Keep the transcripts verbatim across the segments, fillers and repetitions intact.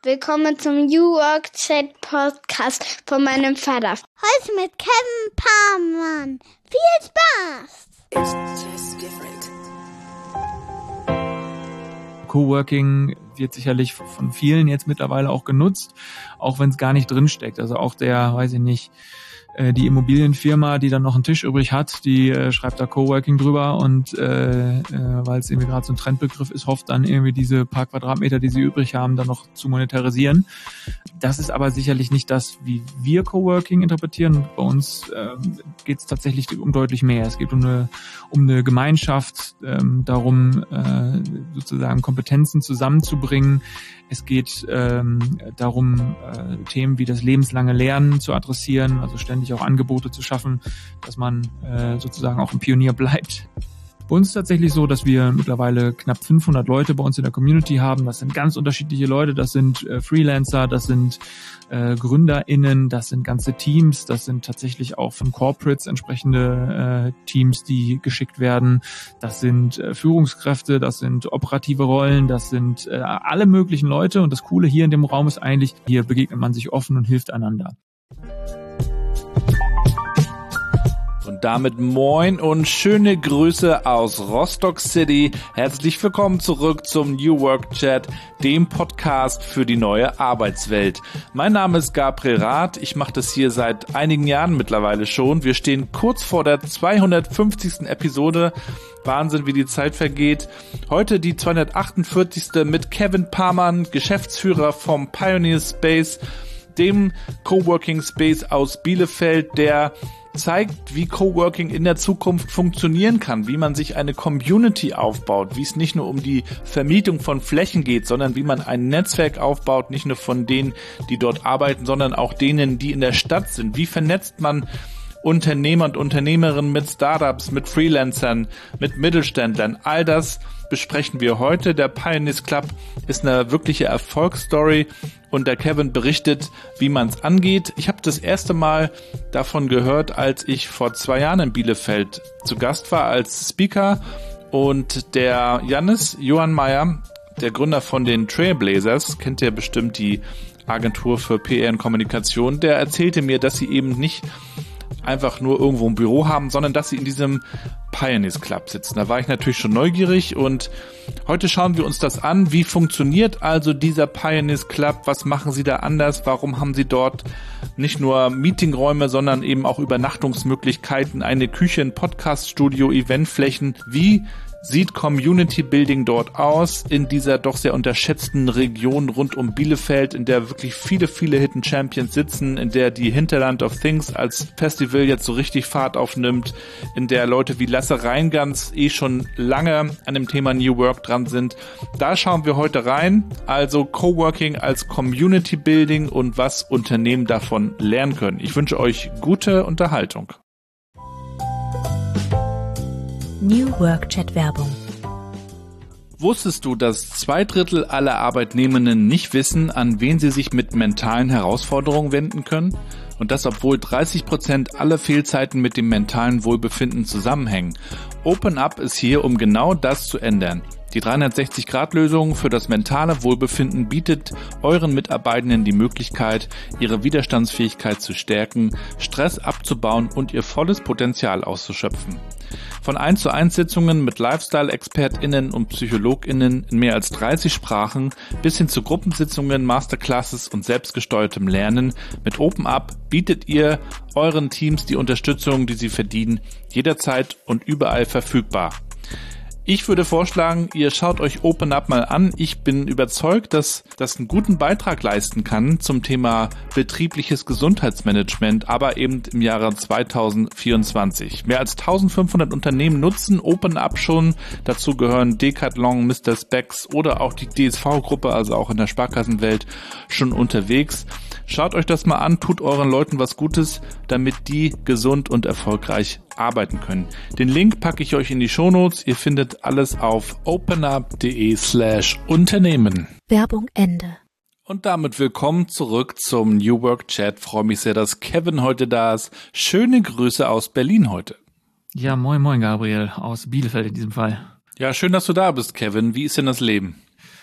Willkommen zum New Work Chat Podcast von meinem Vater. Heute mit Kevin Pamann. Viel Spaß! It's just different. Coworking wird sicherlich von vielen jetzt mittlerweile auch genutzt, auch wenn es gar nicht drinsteckt. Also auch der, weiß ich nicht, die Immobilienfirma, die dann noch einen Tisch übrig hat, die äh, schreibt da Coworking drüber und äh, äh, weil es irgendwie gerade so ein Trendbegriff ist, hofft dann irgendwie diese paar Quadratmeter, die sie übrig haben, dann noch zu monetarisieren. Das ist aber sicherlich nicht das, wie wir Coworking interpretieren. Bei uns äh, geht es tatsächlich um deutlich mehr. Es geht um eine, um eine Gemeinschaft, ähm, darum äh, sozusagen Kompetenzen zusammenzubringen. Es geht ähm, darum, äh, Themen wie das lebenslange Lernen zu adressieren, also ständig auch Angebote zu schaffen, dass man äh, sozusagen auch ein Pionier bleibt. Bei uns ist es tatsächlich so, dass wir mittlerweile knapp fünfhundert Leute bei uns in der Community haben. Das sind ganz unterschiedliche Leute. Das sind äh, Freelancer, das sind äh, GründerInnen, das sind ganze Teams, das sind tatsächlich auch von Corporates entsprechende äh, Teams, die geschickt werden. Das sind äh, Führungskräfte, das sind operative Rollen, das sind äh, alle möglichen Leute. Und das Coole hier in dem Raum ist eigentlich, hier begegnet man sich offen und hilft einander. Und damit moin und schöne Grüße aus Rostock City. Herzlich willkommen zurück zum New Work Chat, dem Podcast für die neue Arbeitswelt. Mein Name ist Gabriel Rath. Ich mache das hier seit einigen Jahren mittlerweile schon. Wir stehen kurz vor der zweihundertfünfzigsten Episode. Wahnsinn, wie die Zeit vergeht. Heute die zweihundertachtundvierzigste mit Kevin Pamann, Geschäftsführer vom Pioneer Space, dem Coworking Space aus Bielefeld, der zeigt, wie Coworking in der Zukunft funktionieren kann, wie man sich eine Community aufbaut, wie es nicht nur um die Vermietung von Flächen geht, sondern wie man ein Netzwerk aufbaut, nicht nur von denen, die dort arbeiten, sondern auch denen, die in der Stadt sind. Wie vernetzt man Unternehmer und Unternehmerinnen mit Startups, mit Freelancern, mit Mittelständlern? All das besprechen wir heute. Der Pioneers Club ist eine wirkliche Erfolgsstory und der Kevin berichtet, wie man es angeht. Ich habe das erste Mal davon gehört, als ich vor zwei Jahren in Bielefeld zu Gast war als Speaker und der Jannis Johann Meyer, der Gründer von den Trailblazers, kennt ihr bestimmt, die Agentur für P R und Kommunikation, der erzählte mir, dass sie eben nicht einfach nur irgendwo ein Büro haben, sondern dass sie in diesem Pioneers Club sitzen. Da war ich natürlich schon neugierig und heute schauen wir uns das an. Wie funktioniert also dieser Pioneers Club? Was machen sie da anders? Warum haben sie dort nicht nur Meetingräume, sondern eben auch Übernachtungsmöglichkeiten, eine Küche, ein Podcaststudio, Eventflächen? Wie sieht Community Building dort aus in dieser doch sehr unterschätzten Region rund um Bielefeld, in der wirklich viele, viele Hidden Champions sitzen, in der die Hinterland of Things als Festival jetzt so richtig Fahrt aufnimmt, in der Leute wie Lasse Reingans eh schon lange an dem Thema New Work dran sind. Da schauen wir heute rein, also Coworking als Community Building und was Unternehmen davon lernen können. Ich wünsche euch gute Unterhaltung. New Work Chat Werbung. Wusstest du, dass zwei Drittel aller Arbeitnehmenden nicht wissen, an wen sie sich mit mentalen Herausforderungen wenden können? Und das, obwohl dreißig Prozent aller Fehlzeiten mit dem mentalen Wohlbefinden zusammenhängen. OpenUp ist hier, um genau das zu ändern. Die dreihundertsechzig Grad Lösung für das mentale Wohlbefinden bietet euren Mitarbeitenden die Möglichkeit, ihre Widerstandsfähigkeit zu stärken, Stress abzubauen und ihr volles Potenzial auszuschöpfen. Von eins zu eins Sitzungen mit Lifestyle-ExpertInnen und PsychologInnen in mehr als dreißig Sprachen bis hin zu Gruppensitzungen, Masterclasses und selbstgesteuertem Lernen. Mit OpenUp bietet ihr euren Teams die Unterstützung, die sie verdienen, jederzeit und überall verfügbar. Ich würde vorschlagen, ihr schaut euch OpenUp mal an. Ich bin überzeugt, dass das einen guten Beitrag leisten kann zum Thema betriebliches Gesundheitsmanagement, aber eben im Jahre zweitausendvierundzwanzig. Mehr als eintausendfünfhundert Unternehmen nutzen OpenUp schon. Dazu gehören Decathlon, Mister Spex oder auch die D S V-Gruppe, also auch in der Sparkassenwelt, schon unterwegs. Schaut euch das mal an, tut euren Leuten was Gutes, damit die gesund und erfolgreich arbeiten können. Den Link packe ich euch in die Shownotes. Ihr findet alles auf openup.de slash Unternehmen. Werbung Ende. Und damit willkommen zurück zum New Work Chat. Freue mich sehr, dass Kevin heute da ist. Schöne Grüße aus Berlin heute. Ja, moin moin Gabriel, aus Bielefeld in diesem Fall. Ja, schön, dass du da bist, Kevin. Wie ist denn das Leben?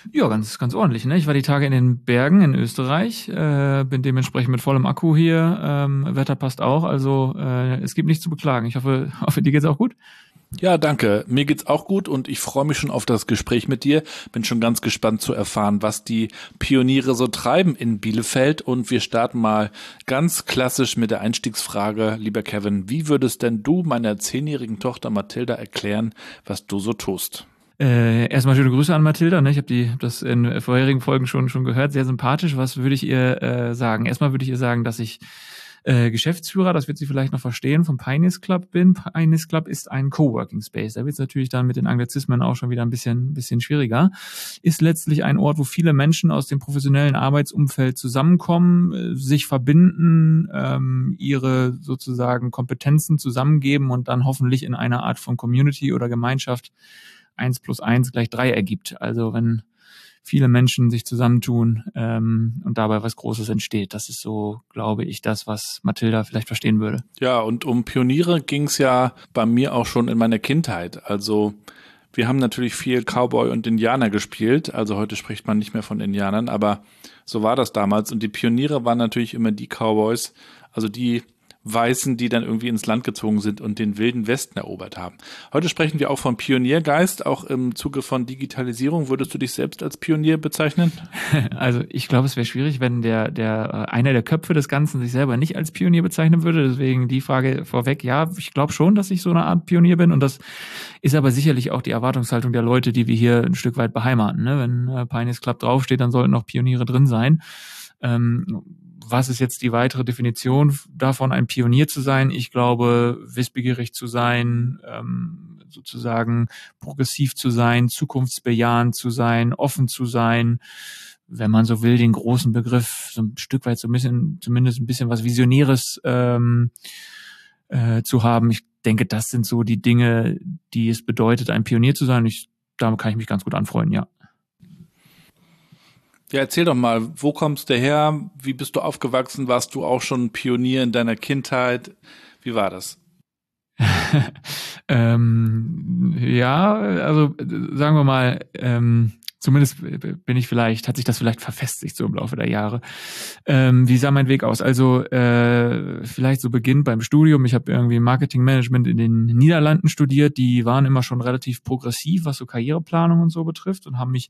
Ja, ganz, ganz ordentlich. Ne? Ich war die Tage in den Bergen in Österreich, äh, bin dementsprechend mit vollem Akku hier. Ähm, Wetter passt auch, also äh, es gibt nichts zu beklagen. Ich hoffe, hoffe, dir geht's auch gut. Ja, danke. Mir geht's auch gut und ich freue mich schon auf das Gespräch mit dir. Bin schon ganz gespannt zu erfahren, was die Pioniere so treiben in Bielefeld. Und wir starten mal ganz klassisch mit der Einstiegsfrage. Lieber Kevin, wie würdest denn du meiner zehnjährigen Tochter Mathilda erklären, was du so tust? Äh, erstmal schöne Grüße an Mathilda. Ne? Ich habe die das in vorherigen Folgen schon schon gehört. Sehr sympathisch. Was würde ich ihr äh, sagen? Erstmal würde ich ihr sagen, dass ich Äh, Geschäftsführer, das wird sie vielleicht noch verstehen, vom Pioneers Club bin. Pioneers Club ist ein Coworking Space. Da wird es natürlich dann mit den Anglizismen auch schon wieder ein bisschen, bisschen schwieriger. Ist letztlich ein Ort, wo viele Menschen aus dem professionellen Arbeitsumfeld zusammenkommen, äh, sich verbinden, ähm, ihre sozusagen Kompetenzen zusammengeben und dann hoffentlich in einer Art von Community oder Gemeinschaft eins plus eins gleich drei ergibt. Also wenn viele Menschen sich zusammentun ähm, und dabei was Großes entsteht. Das ist so, glaube ich, das, was Mathilda vielleicht verstehen würde. Ja, und um Pioniere ging es ja bei mir auch schon in meiner Kindheit. Also wir haben natürlich viel Cowboy und Indianer gespielt. Also heute spricht man nicht mehr von Indianern, aber so war das damals. Und die Pioniere waren natürlich immer die Cowboys, also die Weißen, die dann irgendwie ins Land gezogen sind und den wilden Westen erobert haben. Heute sprechen wir auch von Pioniergeist, auch im Zuge von Digitalisierung. Würdest du dich selbst als Pionier bezeichnen? Also ich glaube, es wäre schwierig, wenn der der einer der Köpfe des Ganzen sich selber nicht als Pionier bezeichnen würde. Deswegen die Frage vorweg, ja, ich glaube schon, dass ich so eine Art Pionier bin. Und das ist aber sicherlich auch die Erwartungshaltung der Leute, die wir hier ein Stück weit beheimaten. Ne? Wenn äh, Pioneers Club draufsteht, dann sollten auch Pioniere drin sein. Ähm, Was ist jetzt die weitere Definition davon, ein Pionier zu sein? Ich glaube, wissbegierig zu sein, ähm, sozusagen progressiv zu sein, zukunftsbejahend zu sein, offen zu sein, wenn man so will, den großen Begriff so ein Stück weit so ein bisschen, zumindest ein bisschen was Visionäres ähm, äh, zu haben. Ich denke, das sind so die Dinge, die es bedeutet, ein Pionier zu sein. Ich, damit kann ich mich ganz gut anfreunden, ja. Ja, erzähl doch mal, wo kommst du her? Wie bist du aufgewachsen? Warst du auch schon Pionier in deiner Kindheit? Wie war das? ähm, ja, also sagen wir mal, ähm, zumindest bin ich vielleicht, hat sich das vielleicht verfestigt so im Laufe der Jahre. Ähm, wie sah mein Weg aus? Also äh, vielleicht so beginnt beim Studium. Ich habe irgendwie Marketingmanagement in den Niederlanden studiert. Die waren immer schon relativ progressiv, was so Karriereplanung und so betrifft und haben mich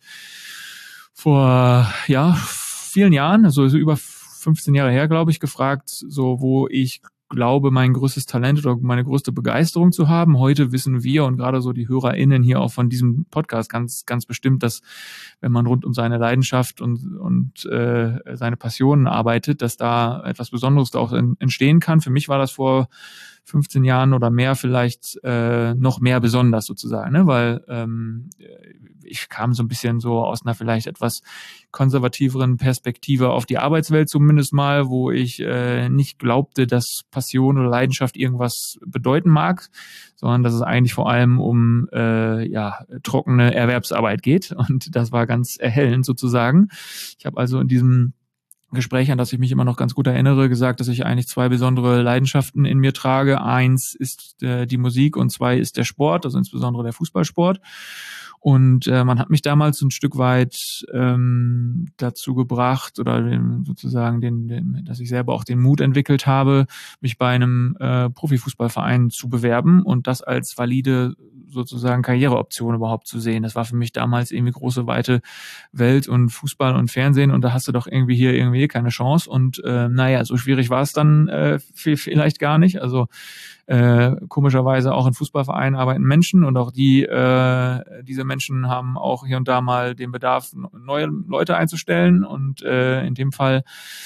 vor ja vielen Jahren, also so über fünfzehn Jahre her, glaube ich, gefragt, so wo ich glaube, mein größtes Talent oder meine größte Begeisterung zu haben. Heute wissen wir und gerade so die HörerInnen hier auch von diesem Podcast ganz ganz bestimmt, dass wenn man rund um seine Leidenschaft und und äh, seine Passionen arbeitet, dass da etwas Besonderes da auch entstehen kann. Für mich war das vor fünfzehn Jahren oder mehr vielleicht äh, noch mehr besonders sozusagen, ne? Weil ähm, ich kam so ein bisschen so aus einer vielleicht etwas konservativeren Perspektive auf die Arbeitswelt zumindest mal, wo ich äh, nicht glaubte, dass Passion oder Leidenschaft irgendwas bedeuten mag, sondern dass es eigentlich vor allem um äh, ja trockene Erwerbsarbeit geht und das war ganz erhellend sozusagen. Ich habe also in diesem Gespräch, an das ich mich immer noch ganz gut erinnere, gesagt, dass ich eigentlich zwei besondere Leidenschaften in mir trage. Eins ist äh, die Musik und zwei ist der Sport, also insbesondere der Fußballsport. Und äh, man hat mich damals ein Stück weit ähm, dazu gebracht oder den, sozusagen, den, den, dass ich selber auch den Mut entwickelt habe, mich bei einem äh, Profifußballverein zu bewerben und das als valide sozusagen Karriereoption überhaupt zu sehen. Das war für mich damals irgendwie große, weite Welt und Fußball und Fernsehen und da hast du doch irgendwie hier irgendwie keine Chance und äh, naja, so schwierig war es dann äh, vielleicht gar nicht. Also äh, komischerweise auch in Fußballvereinen arbeiten Menschen und auch die äh, diese Menschen haben auch hier und da mal den Bedarf, neue Leute einzustellen und äh, in dem Fall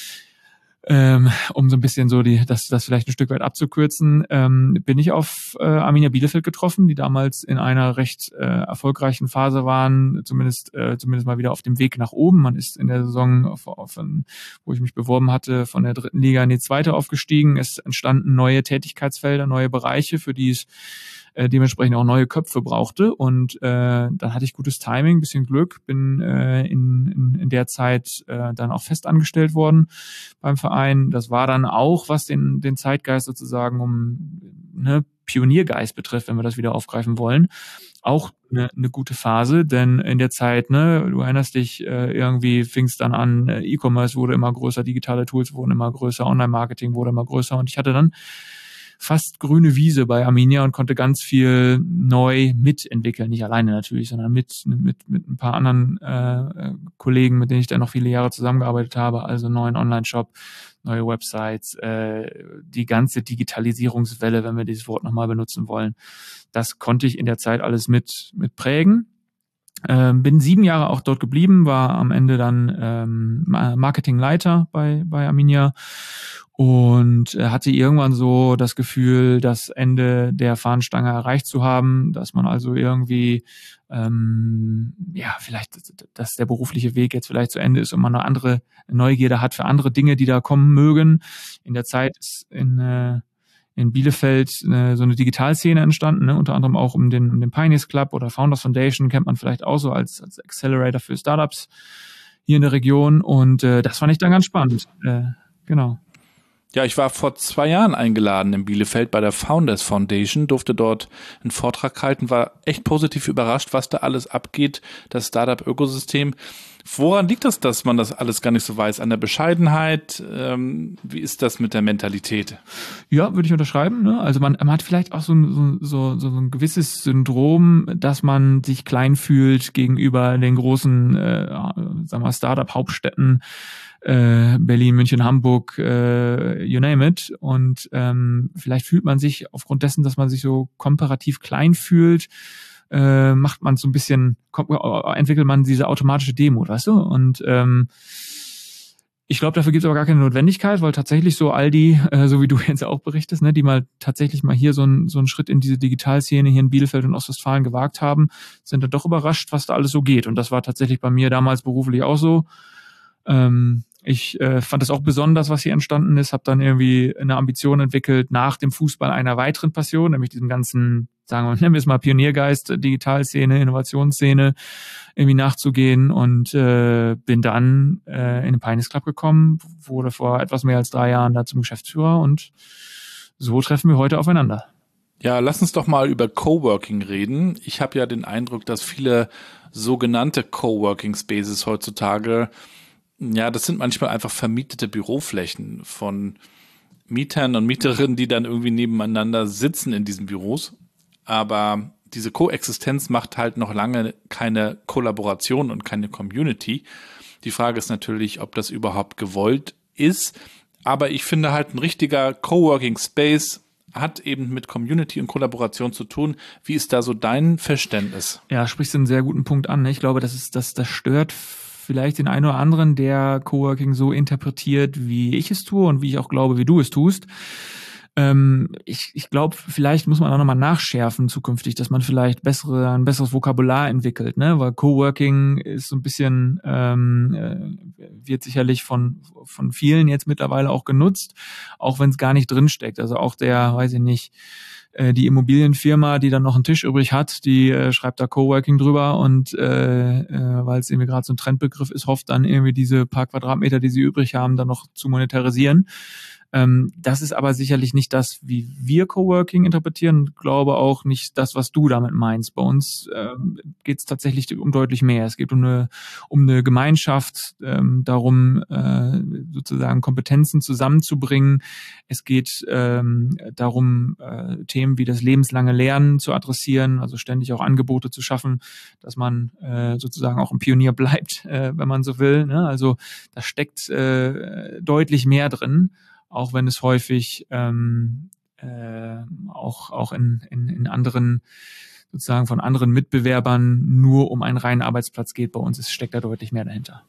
Ähm, um so ein bisschen so die, das, das vielleicht ein Stück weit abzukürzen, ähm, bin ich auf äh, Arminia Bielefeld getroffen, die damals in einer recht äh, erfolgreichen Phase waren, zumindest äh, zumindest mal wieder auf dem Weg nach oben. Man ist in der Saison, auf, auf, wo ich mich beworben hatte, von der dritten Liga in die zweite aufgestiegen. Es entstanden neue Tätigkeitsfelder, neue Bereiche, für die es äh, dementsprechend auch neue Köpfe brauchte. Und äh, dann hatte ich gutes Timing, bisschen Glück, bin äh, in, in, in der Zeit äh, dann auch fest angestellt worden beim Verein. Das war dann auch, was den, den Zeitgeist sozusagen um ne, Pioniergeist betrifft, wenn wir das wieder aufgreifen wollen, auch eine, eine gute Phase, denn in der Zeit, ne, du erinnerst dich, äh, irgendwie fing es dann an, äh, E-Commerce wurde immer größer, digitale Tools wurden immer größer, Online-Marketing wurde immer größer und ich hatte dann fast grüne Wiese bei Arminia und konnte ganz viel neu mitentwickeln, nicht alleine natürlich, sondern mit mit mit ein paar anderen äh, Kollegen, mit denen ich dann noch viele Jahre zusammengearbeitet habe, also neuen Online-Shop, neue Websites, äh, die ganze Digitalisierungswelle, wenn wir dieses Wort nochmal benutzen wollen. Das konnte ich in der Zeit alles mit mit prägen. Ähm, bin sieben Jahre auch dort geblieben, war am Ende dann ähm, Marketingleiter bei bei Arminia und äh, hatte irgendwann so das Gefühl, das Ende der Fahnenstange erreicht zu haben, dass man also irgendwie ähm, ja vielleicht, dass der berufliche Weg jetzt vielleicht zu Ende ist und man eine andere Neugierde hat für andere Dinge, die da kommen mögen. In der Zeit ist in äh, in Bielefeld äh, so eine Digitalszene entstanden, ne? Unter anderem auch um den, um den Pioneers Club oder Founders Foundation, kennt man vielleicht auch so als, als Accelerator für Startups hier in der Region und äh, das fand ich dann ganz spannend. Äh, genau. Ja, ich war vor zwei Jahren eingeladen in Bielefeld bei der Founders Foundation, durfte dort einen Vortrag halten, war echt positiv überrascht, was da alles abgeht, das Startup-Ökosystem. Woran liegt das, dass man das alles gar nicht so weiß? An der Bescheidenheit? Ähm, wie ist das mit der Mentalität? Ja, würde ich unterschreiben. Ne? Also man, man hat vielleicht auch so ein, so, so, so ein gewisses Syndrom, dass man sich klein fühlt gegenüber den großen, äh, sagen wir, Startup-Hauptstädten, äh, Berlin, München, Hamburg, äh, you name it. Und ähm, vielleicht fühlt man sich aufgrund dessen, dass man sich so komparativ klein fühlt, äh, macht man so ein bisschen, entwickelt man diese automatische Demut, weißt du? Und ähm, ich glaube, dafür gibt es aber gar keine Notwendigkeit, weil tatsächlich so all die, äh, so wie du jetzt auch berichtest, ne, die mal tatsächlich mal hier so, ein, so einen Schritt in diese Digitalszene hier in Bielefeld und Ostwestfalen gewagt haben, sind dann doch überrascht, was da alles so geht. Und das war tatsächlich bei mir damals beruflich auch so. Ähm, ich äh, fand es auch besonders, was hier entstanden ist, habe dann irgendwie eine Ambition entwickelt, nach dem Fußball einer weiteren Passion, nämlich diesem ganzen, sagen wir, nennen wir es mal Pioniergeist, Digitalszene, Innovationsszene, irgendwie nachzugehen und äh, bin dann äh, in den Pioneers Club gekommen, wurde vor etwas mehr als drei Jahren da zum Geschäftsführer und so treffen wir heute aufeinander. Ja, lass uns doch mal über Coworking reden. Ich habe ja den Eindruck, dass viele sogenannte Coworking Spaces heutzutage, ja, das sind manchmal einfach vermietete Büroflächen von Mietern und Mieterinnen, die dann irgendwie nebeneinander sitzen in diesen Büros. Aber diese Koexistenz macht halt noch lange keine Kollaboration und keine Community. Die Frage ist natürlich, ob das überhaupt gewollt ist. Aber ich finde halt, ein richtiger Coworking Space hat eben mit Community und Kollaboration zu tun. Wie ist da so dein Verständnis? Ja, sprichst du einen sehr guten Punkt an. Ich glaube, das ist, das, das stört vielleicht den einen oder anderen, der Coworking so interpretiert, wie ich es tue und wie ich auch glaube, wie du es tust. Ähm, ich ich glaube, vielleicht muss man auch nochmal nachschärfen zukünftig, dass man vielleicht bessere ein besseres Vokabular entwickelt, ne? Weil Coworking ist so ein bisschen, ähm, äh, wird sicherlich von von vielen jetzt mittlerweile auch genutzt, auch wenn es gar nicht drinsteckt. Also auch der, weiß ich nicht, die Immobilienfirma, die dann noch einen Tisch übrig hat, die äh, schreibt da Coworking drüber und äh, äh, weil es irgendwie gerade so ein Trendbegriff ist, hofft dann irgendwie diese paar Quadratmeter, die sie übrig haben, dann noch zu monetarisieren. Ähm, das ist aber sicherlich nicht das, wie wir Coworking interpretieren und glaube auch nicht das, was du damit meinst. Bei uns ähm, geht es tatsächlich um deutlich mehr. Es geht um eine, um eine Gemeinschaft, ähm, darum äh, sozusagen Kompetenzen zusammenzubringen. Es geht ähm, darum, äh, Themen wie das lebenslange Lernen zu adressieren, also ständig auch Angebote zu schaffen, dass man äh, sozusagen auch ein Pionier bleibt, äh, wenn man so will, ne? Also da steckt äh, deutlich mehr drin, auch wenn es häufig ähm, äh, auch auch in, in in anderen sozusagen von anderen Mitbewerbern nur um einen reinen Arbeitsplatz geht. Bei uns ist, steckt da deutlich mehr dahinter.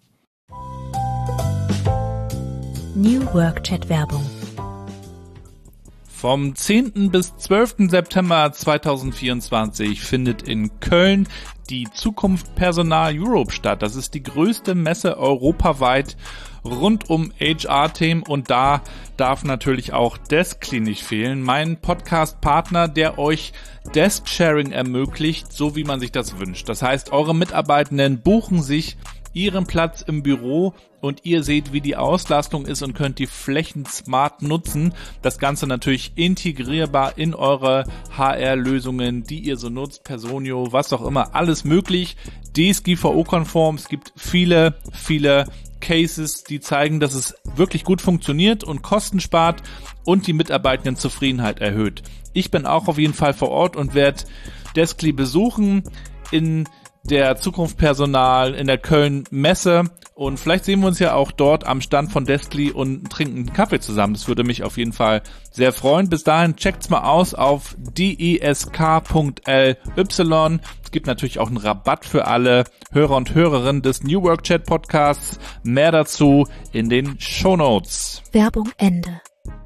New Work Chat Werbung. Vom zehnten bis zwölften September zweitausendvierundzwanzig findet in Köln die Zukunft Personal Europe statt. Das ist die größte Messe europaweit rund um H R-Themen und da darf natürlich auch Deskly nicht fehlen. Mein Podcast-Partner, der euch Desk-Sharing ermöglicht, so wie man sich das wünscht. Das heißt, eure Mitarbeitenden buchen sich ihren Platz im Büro und ihr seht, wie die Auslastung ist und könnt die Flächen smart nutzen. Das Ganze natürlich integrierbar in eure H R-Lösungen, die ihr so nutzt, Personio, was auch immer, alles möglich. D S G V O-konform, es gibt viele, viele Cases, die zeigen, dass es wirklich gut funktioniert und Kosten spart und die Mitarbeitendenzufriedenheit erhöht. Ich bin auch auf jeden Fall vor Ort und werde Deskly besuchen in der Zukunft Personal in der Köln Messe und vielleicht sehen wir uns ja auch dort am Stand von Deskly und trinken einen Kaffee zusammen. Das würde mich auf jeden Fall sehr freuen. Bis dahin checkt's mal aus auf desk punkt l y. Es gibt natürlich auch einen Rabatt für alle Hörer und Hörerinnen des New Work Chat Podcasts. Mehr dazu in den Shownotes. Werbung Ende.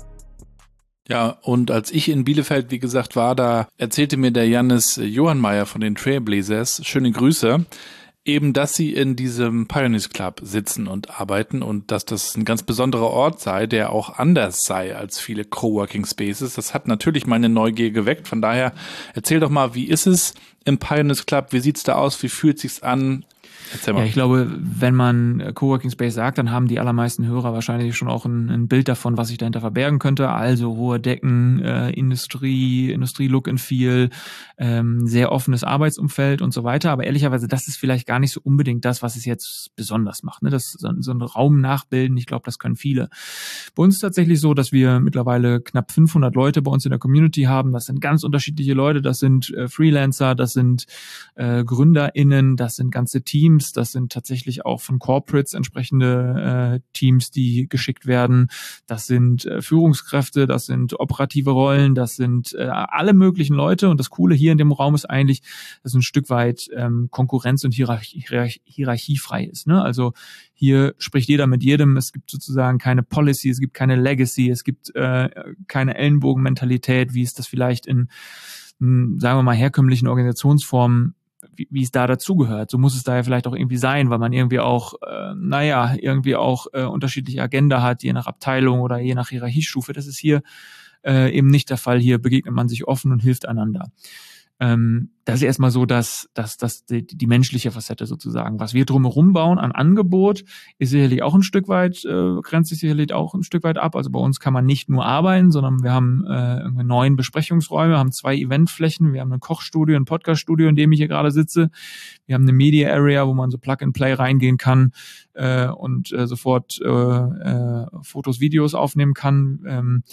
Ja, und als ich in Bielefeld, wie gesagt, war, da erzählte mir der Jannis Johannmeier von den Trailblazers, schöne Grüße, eben, dass sie in diesem Pioneers Club sitzen und arbeiten und dass das ein ganz besonderer Ort sei, der auch anders sei als viele Coworking Spaces. Das hat natürlich meine Neugier geweckt. Von daher erzähl doch mal, wie ist es im Pioneers Club? Wie sieht's da aus? Wie fühlt sich's an? Erzähl mal. Ja, ich glaube, wenn man Coworking Space sagt, dann haben die allermeisten Hörer wahrscheinlich schon auch ein, ein Bild davon, was sich dahinter verbergen könnte. Also hohe Decken, äh, Industrie, Industrie-Look and Feel, ähm, sehr offenes Arbeitsumfeld und so weiter. Aber ehrlicherweise, das ist vielleicht gar nicht so unbedingt das, was es jetzt besonders macht. Ne? Das so, so einen Raum nachbilden, ich glaube, das können viele. Bei uns ist es tatsächlich so, dass wir mittlerweile knapp fünfhundert Leute bei uns in der Community haben. Das sind ganz unterschiedliche Leute. Das sind äh, Freelancer, das sind äh, GründerInnen, das sind ganze Teams. Das sind tatsächlich auch von Corporates entsprechende äh, Teams, die geschickt werden. Das sind äh, Führungskräfte, das sind operative Rollen, das sind äh, alle möglichen Leute. Und das Coole hier in dem Raum ist eigentlich, dass ein Stück weit ähm, Konkurrenz- und Hierarchie, hierarchiefrei ist. Ne? Also hier spricht jeder mit jedem. Es gibt sozusagen keine Policy, es gibt keine Legacy, es gibt äh, keine Ellenbogenmentalität, wie es das vielleicht in, in, sagen wir mal, herkömmlichen Organisationsformen wie, wie es da dazugehört. So muss es da ja vielleicht auch irgendwie sein, weil man irgendwie auch, äh, naja, irgendwie auch äh, unterschiedliche Agenda hat, je nach Abteilung oder je nach Hierarchiestufe. Das ist hier äh, eben nicht der Fall. Hier begegnet man sich offen und hilft einander. Ähm, das ist erstmal so, dass, dass, dass die, die menschliche Facette sozusagen. Was wir drumherum bauen an Angebot, ist sicherlich auch ein Stück weit, äh, grenzt sich sicherlich auch ein Stück weit ab. Also bei uns kann man nicht nur arbeiten, sondern wir haben äh, irgendwie neun Besprechungsräume, haben zwei Eventflächen, wir haben ein Kochstudio, ein Podcaststudio, in dem ich hier gerade sitze. Wir haben eine Media Area, wo man so Plug and Play reingehen kann äh, und äh, sofort äh, äh, Fotos, Videos aufnehmen kann. Ähm,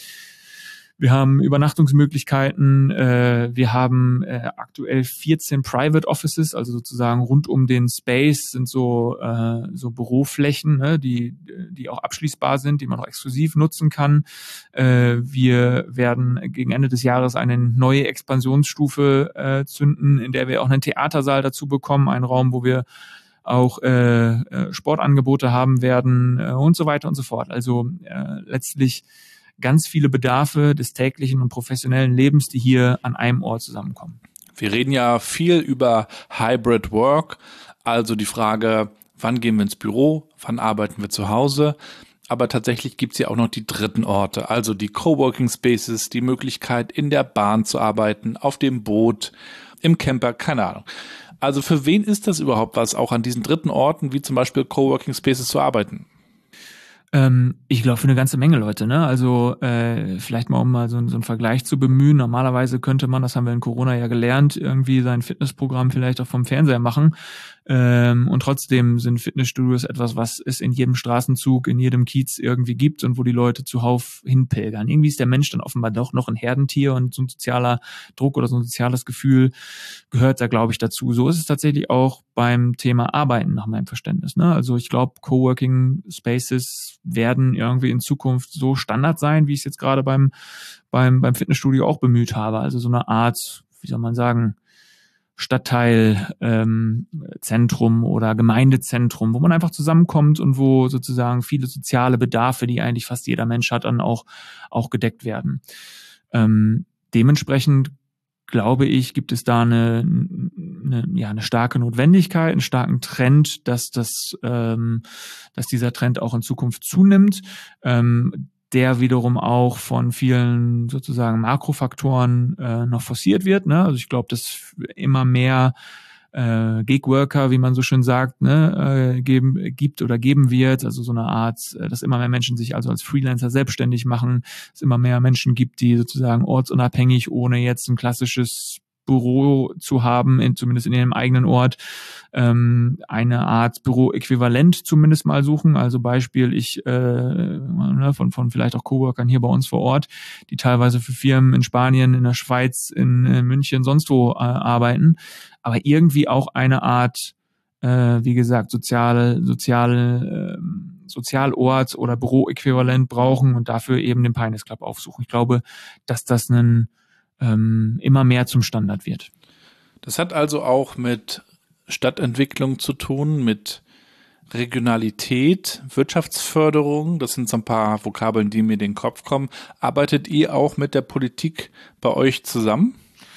Wir haben Übernachtungsmöglichkeiten, äh, wir haben äh, aktuell vierzehn Private Offices, also sozusagen rund um den Space sind so äh, so Büroflächen, ne, die die auch abschließbar sind, die man auch exklusiv nutzen kann. Äh, wir werden gegen Ende des Jahres eine neue Expansionsstufe äh, zünden, in der wir auch einen Theatersaal dazu bekommen, einen Raum, wo wir auch äh, Sportangebote haben werden äh, und so weiter und so fort. Also äh, letztlich ganz viele Bedarfe des täglichen und professionellen Lebens, die hier an einem Ort zusammenkommen. Wir reden ja viel über Hybrid Work, also die Frage, wann gehen wir ins Büro, wann arbeiten wir zu Hause. Aber tatsächlich gibt es ja auch noch die dritten Orte, also die Coworking Spaces, die Möglichkeit, in der Bahn zu arbeiten, auf dem Boot, im Camper, keine Ahnung. Also für wen ist das überhaupt was, auch an diesen dritten Orten, wie zum Beispiel Coworking Spaces zu arbeiten? Ähm, ich glaube für eine ganze Menge Leute, ne? Also äh, vielleicht mal um mal so, so einen Vergleich zu bemühen. Normalerweise könnte man, das haben wir in Corona ja gelernt, irgendwie sein Fitnessprogramm vielleicht auch vom Fernseher machen. Ähm, und trotzdem sind Fitnessstudios etwas, was es in jedem Straßenzug, in jedem Kiez irgendwie gibt und wo die Leute zuhauf hinpilgern. Irgendwie ist der Mensch dann offenbar doch noch ein Herdentier und so ein sozialer Druck oder so ein soziales Gefühl gehört da, glaube ich, dazu. So ist es tatsächlich auch beim Thema Arbeiten nach meinem Verständnis, ne? Also ich glaube, Coworking Spaces werden irgendwie in Zukunft so Standard sein, wie ich es jetzt gerade beim, beim, beim Fitnessstudio auch bemüht habe. Also so eine Art, wie soll man sagen, Stadtteil, ähm, Zentrum oder Gemeindezentrum, wo man einfach zusammenkommt und wo sozusagen viele soziale Bedarfe, die eigentlich fast jeder Mensch hat, dann auch, auch gedeckt werden. Ähm, dementsprechend glaube ich, gibt es da eine, eine, ja, eine starke Notwendigkeit, einen starken Trend, dass das, ähm, dass dieser Trend auch in Zukunft zunimmt, ähm, der wiederum auch von vielen sozusagen Makrofaktoren äh, noch forciert wird. Ne? Also ich glaube, dass immer mehr äh, Gigworker, wie man so schön sagt, ne, äh, geben, gibt oder geben wird. Also so eine Art, äh, dass immer mehr Menschen sich also als Freelancer selbstständig machen, es immer mehr Menschen gibt, die sozusagen ortsunabhängig, ohne jetzt ein klassisches Büro zu haben, in, zumindest in ihrem eigenen Ort, ähm, eine Art Büroäquivalent zumindest mal suchen. Also Beispiel, ich äh, ne, von, von vielleicht auch Coworkern hier bei uns vor Ort, die teilweise für Firmen in Spanien, in der Schweiz, in, in München, sonst wo äh, arbeiten, aber irgendwie auch eine Art, äh, wie gesagt, soziale, soziale äh, Sozialort oder Büroäquivalent brauchen und dafür eben den Pioneers Club aufsuchen. Ich glaube, dass das ein ähm, immer mehr zum Standard wird. Das hat also auch mit Stadtentwicklung zu tun, mit Regionalität, Wirtschaftsförderung. Das sind so ein paar Vokabeln, die mir in den Kopf kommen. Arbeitet ihr auch mit der Politik bei euch zusammen?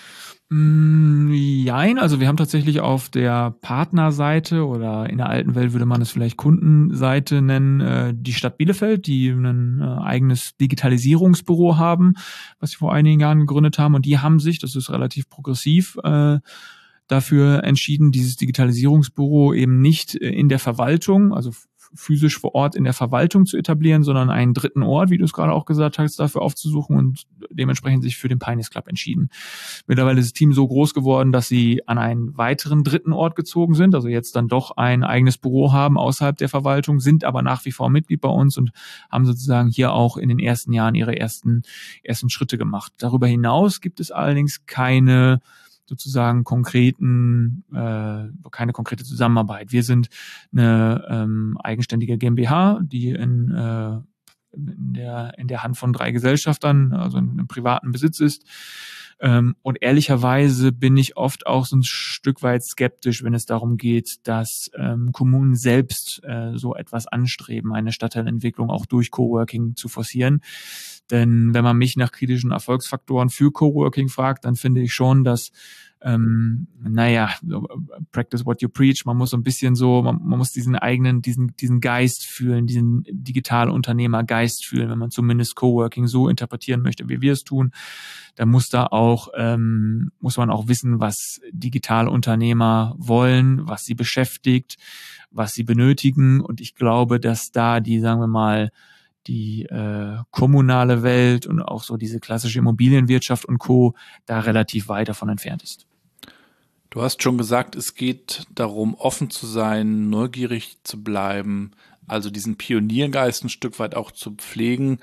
Nein, also wir haben tatsächlich auf der Partnerseite oder in der alten Welt würde man es vielleicht Kundenseite nennen, äh, die Stadt Bielefeld, die ein äh, eigenes Digitalisierungsbüro haben, was sie vor einigen Jahren gegründet haben, und die haben sich, das ist relativ progressiv, äh, dafür entschieden, dieses Digitalisierungsbüro eben nicht in der Verwaltung, also physisch vor Ort in der Verwaltung zu etablieren, sondern einen dritten Ort, wie du es gerade auch gesagt hast, dafür aufzusuchen und dementsprechend sich für den Pioneers Club entschieden. Mittlerweile ist das Team so groß geworden, dass sie an einen weiteren dritten Ort gezogen sind, also jetzt dann doch ein eigenes Büro haben außerhalb der Verwaltung, sind aber nach wie vor Mitglied bei uns und haben sozusagen hier auch in den ersten Jahren ihre ersten, ersten Schritte gemacht. Darüber hinaus gibt es allerdings keine sozusagen konkreten, äh, keine konkrete Zusammenarbeit. Wir sind eine ähm, eigenständige GmbH, die in, äh, in der in der Hand von drei Gesellschaftern, also in, in privaten Besitz ist. Ähm, und ehrlicherweise bin ich oft auch so ein Stück weit skeptisch, wenn es darum geht, dass ähm, Kommunen selbst äh, so etwas anstreben, eine Stadtteilentwicklung auch durch Coworking zu forcieren. Denn wenn man mich nach kritischen Erfolgsfaktoren für Coworking fragt, dann finde ich schon, dass ähm, naja, practice what you preach. Man muss so ein bisschen so, man, man muss diesen eigenen, diesen diesen Geist fühlen, diesen Digitalunternehmer-Geist fühlen, wenn man zumindest Coworking so interpretieren möchte, wie wir es tun. Da muss da auch ähm, muss man auch wissen, was Digitalunternehmer wollen, was sie beschäftigt, was sie benötigen. Und ich glaube, dass da die, sagen wir mal, die äh, kommunale Welt und auch so diese klassische Immobilienwirtschaft und Co. da relativ weit davon entfernt ist. Du hast schon gesagt, es geht darum, offen zu sein, neugierig zu bleiben, also diesen Pioniergeist ein Stück weit auch zu pflegen.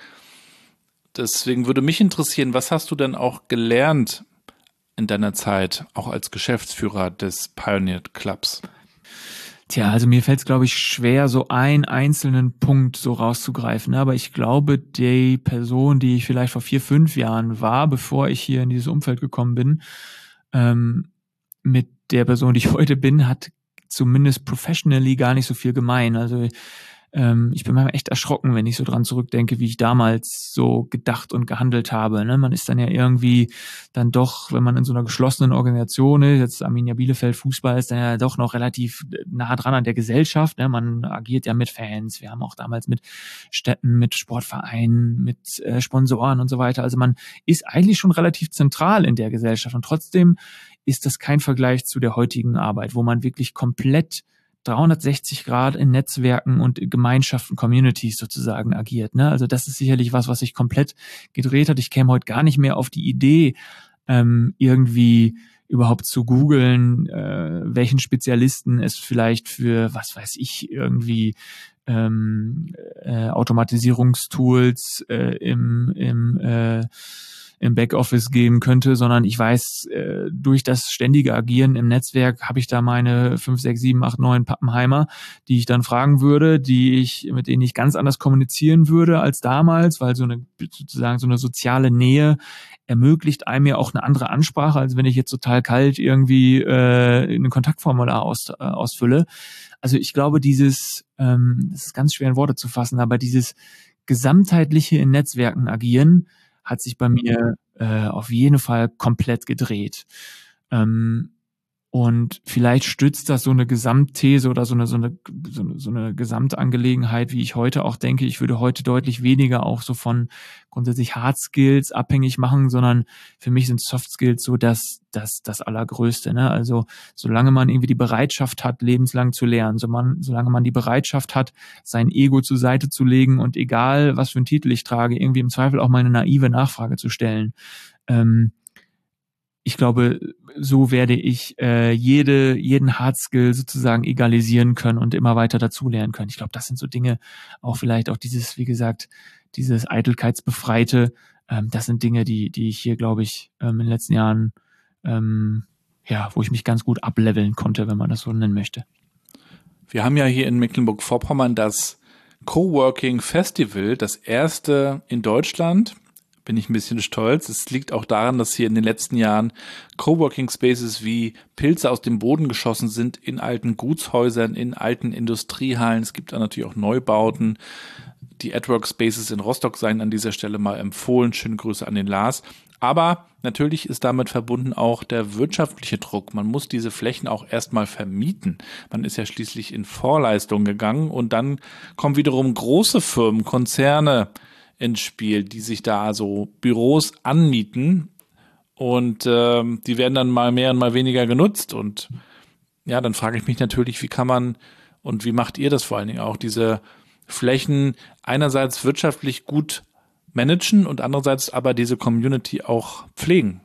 Deswegen würde mich interessieren, was hast du denn auch gelernt in deiner Zeit, auch als Geschäftsführer des Pioneer Clubs? Tja, also mir fällt es, glaube ich, schwer, so einen einzelnen Punkt so rauszugreifen. Aber ich glaube, die Person, die ich vielleicht vor vier, fünf Jahren war, bevor ich hier in dieses Umfeld gekommen bin, ähm, mit der Person, die ich heute bin, hat zumindest professionally gar nicht so viel gemein. Also ähm, ich bin manchmal echt erschrocken, wenn ich so dran zurückdenke, wie ich damals so gedacht und gehandelt habe. Ne? Man ist dann ja irgendwie dann doch, wenn man in so einer geschlossenen Organisation ist, jetzt Arminia Bielefeld Fußball, ist dann ja doch noch relativ nah dran an der Gesellschaft. Ne? Man agiert ja mit Fans. Wir haben auch damals mit Städten, mit Sportvereinen, mit äh, Sponsoren und so weiter. Also man ist eigentlich schon relativ zentral in der Gesellschaft und trotzdem ist das kein Vergleich zu der heutigen Arbeit, wo man wirklich komplett dreihundertsechzig Grad in Netzwerken und Gemeinschaften, Communities sozusagen agiert. Ne? Also das ist sicherlich was, was sich komplett gedreht hat. Ich käme heute gar nicht mehr auf die Idee, ähm, irgendwie überhaupt zu googeln, äh, welchen Spezialisten es vielleicht für, was weiß ich, irgendwie ähm, äh, Automatisierungstools äh, im, im äh, im Backoffice geben könnte, sondern ich weiß, äh, durch das ständige Agieren im Netzwerk habe ich da meine fünf, sechs, sieben, acht, neun Pappenheimer, die ich dann fragen würde, die ich, mit denen ich ganz anders kommunizieren würde als damals, weil so eine, sozusagen so eine soziale Nähe ermöglicht einem ja auch eine andere Ansprache, als wenn ich jetzt total kalt irgendwie äh, ein Kontaktformular aus, äh, ausfülle. Also ich glaube, dieses, ähm, das ist ganz schwer in Worte zu fassen, aber dieses gesamtheitliche in Netzwerken agieren hat sich bei mir äh, auf jeden Fall komplett gedreht. Ähm, Und vielleicht stützt das so eine Gesamtthese oder so eine, so eine, so eine, so eine Gesamtangelegenheit, wie ich heute auch denke. Ich würde heute deutlich weniger auch so von grundsätzlich Hard Skills abhängig machen, sondern für mich sind Soft Skills so das, das, das Allergrößte, ne? Also, solange man irgendwie die Bereitschaft hat, lebenslang zu lernen, so man, solange man die Bereitschaft hat, sein Ego zur Seite zu legen und egal, was für einen Titel ich trage, irgendwie im Zweifel auch mal eine naive Nachfrage zu stellen, ähm, ich glaube, so werde ich äh, jede jeden Hardskill sozusagen egalisieren können und immer weiter dazulernen können. Ich glaube, das sind so Dinge, auch vielleicht auch dieses, wie gesagt, dieses Eitelkeitsbefreite, ähm, das sind Dinge, die die ich hier, glaube ich, ähm, in den letzten Jahren, ähm, ja, wo ich mich ganz gut ableveln konnte, wenn man das so nennen möchte. Wir haben ja hier in Mecklenburg-Vorpommern das Coworking Festival, das erste in Deutschland. Bin ich ein bisschen stolz. Es liegt auch daran, dass hier in den letzten Jahren Coworking Spaces wie Pilze aus dem Boden geschossen sind in alten Gutshäusern, in alten Industriehallen. Es gibt da natürlich auch Neubauten. Die Adwork Spaces in Rostock seien an dieser Stelle mal empfohlen. Schöne Grüße an den Lars. Aber natürlich ist damit verbunden auch der wirtschaftliche Druck. Man muss diese Flächen auch erstmal vermieten. Man ist ja schließlich in Vorleistung gegangen und dann kommen wiederum große Firmen, Konzerne ins Spiel, die sich da so Büros anmieten und ähm, die werden dann mal mehr und mal weniger genutzt und ja, dann frage ich mich natürlich, wie kann man und wie macht ihr das vor allen Dingen auch, diese Flächen einerseits wirtschaftlich gut managen und andererseits aber diese Community auch pflegen?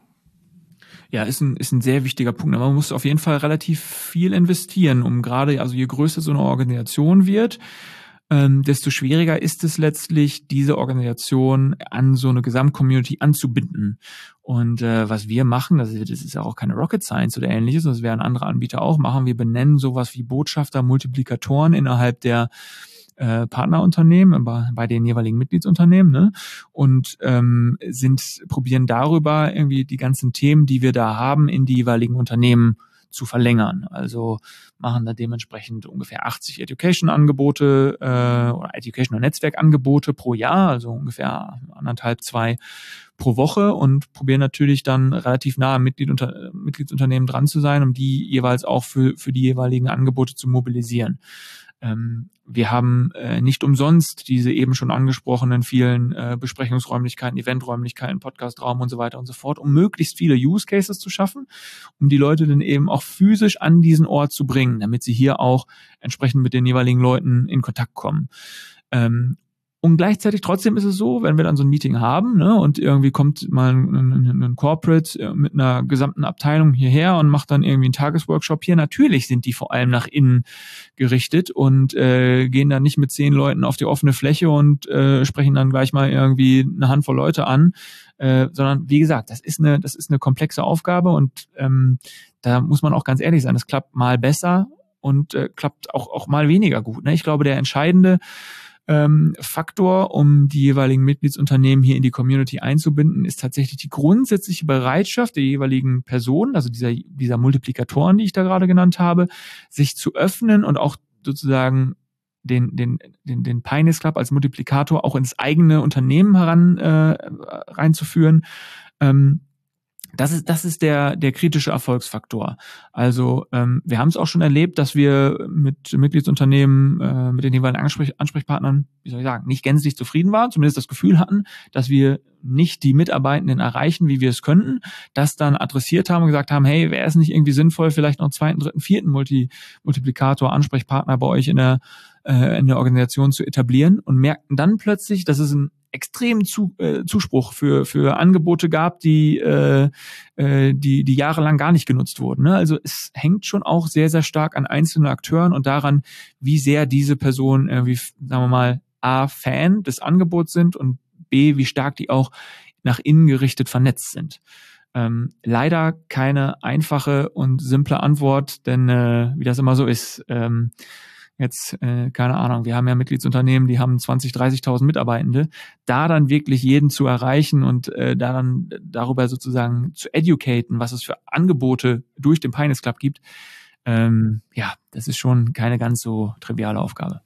Ja, ist ein, ist ein sehr wichtiger Punkt. Man muss auf jeden Fall relativ viel investieren, um gerade, also je größer so eine Organisation wird, Ähm, desto schwieriger ist es letztlich, diese Organisation an so eine Gesamtcommunity anzubinden. Und äh, was wir machen, das ist, das ist ja auch keine Rocket Science oder ähnliches, das werden andere Anbieter auch machen. Wir benennen sowas wie Botschafter, Multiplikatoren innerhalb der äh, Partnerunternehmen, bei, bei den jeweiligen Mitgliedsunternehmen, ne? Und ähm, sind probieren darüber irgendwie die ganzen Themen, die wir da haben, in die jeweiligen Unternehmen zu verlängern. Also machen da dementsprechend ungefähr achtzig Education-Angebote äh, oder Education- und Netzwerkangebote pro Jahr, also ungefähr anderthalb, zwei pro Woche und probieren natürlich dann relativ nah am Mitglied unter, Mitgliedsunternehmen dran zu sein, um die jeweils auch für, für die jeweiligen Angebote zu mobilisieren. Ähm, wir haben äh, nicht umsonst diese eben schon angesprochenen vielen äh, Besprechungsräumlichkeiten, Eventräumlichkeiten, Podcastraum und so weiter und so fort, um möglichst viele Use Cases zu schaffen, um die Leute dann eben auch physisch an diesen Ort zu bringen, damit sie hier auch entsprechend mit den jeweiligen Leuten in Kontakt kommen. Ähm, Und gleichzeitig trotzdem ist es so, wenn wir dann so ein Meeting haben, ne, und irgendwie kommt mal ein, ein, ein Corporate mit einer gesamten Abteilung hierher und macht dann irgendwie einen Tagesworkshop hier. Natürlich sind die vor allem nach innen gerichtet und äh, gehen dann nicht mit zehn Leuten auf die offene Fläche und äh, sprechen dann gleich mal irgendwie eine Handvoll Leute an, äh, sondern wie gesagt, das ist eine, das ist eine komplexe Aufgabe und ähm, da muss man auch ganz ehrlich sein, das klappt mal besser und äh, klappt auch auch mal weniger gut. Ne? Ich glaube, der entscheidende Ähm, Faktor, um die jeweiligen Mitgliedsunternehmen hier in die Community einzubinden, ist tatsächlich die grundsätzliche Bereitschaft der jeweiligen Personen, also dieser, dieser Multiplikatoren, die ich da gerade genannt habe, sich zu öffnen und auch sozusagen den, den, den, den Pioneers Club als Multiplikator auch ins eigene Unternehmen heran äh, reinzuführen. Ähm, Das ist, das ist der, der kritische Erfolgsfaktor. Also ähm, wir haben es auch schon erlebt, dass wir mit Mitgliedsunternehmen, äh, mit den jeweiligen Ansprech- Ansprechpartnern, wie soll ich sagen, nicht gänzlich zufrieden waren, zumindest das Gefühl hatten, dass wir nicht die Mitarbeitenden erreichen, wie wir es könnten, das dann adressiert haben und gesagt haben, hey, wäre es nicht irgendwie sinnvoll, vielleicht noch einen zweiten, dritten, vierten Multi- Multiplikator, Ansprechpartner bei euch in der, äh, in der Organisation zu etablieren und merkten dann plötzlich, dass es ein extremen Zu, äh, Zuspruch für für Angebote gab, die äh, äh, die die jahrelang gar nicht genutzt wurden. Ne? Also es hängt schon auch sehr sehr stark an einzelnen Akteuren und daran, wie sehr diese Personen irgendwie, sagen wir mal, A, Fan des Angebots sind und B, wie stark die auch nach innen gerichtet vernetzt sind. Ähm, leider keine einfache und simple Antwort, denn äh, wie das immer so ist, ähm, Jetzt, äh, keine Ahnung, wir haben ja Mitgliedsunternehmen, die haben zwanzigtausend, dreißigtausend Mitarbeitende. Da dann wirklich jeden zu erreichen und äh, da dann darüber sozusagen zu educaten, was es für Angebote durch den Pioneers Club gibt, ähm, ja, das ist schon keine ganz so triviale Aufgabe.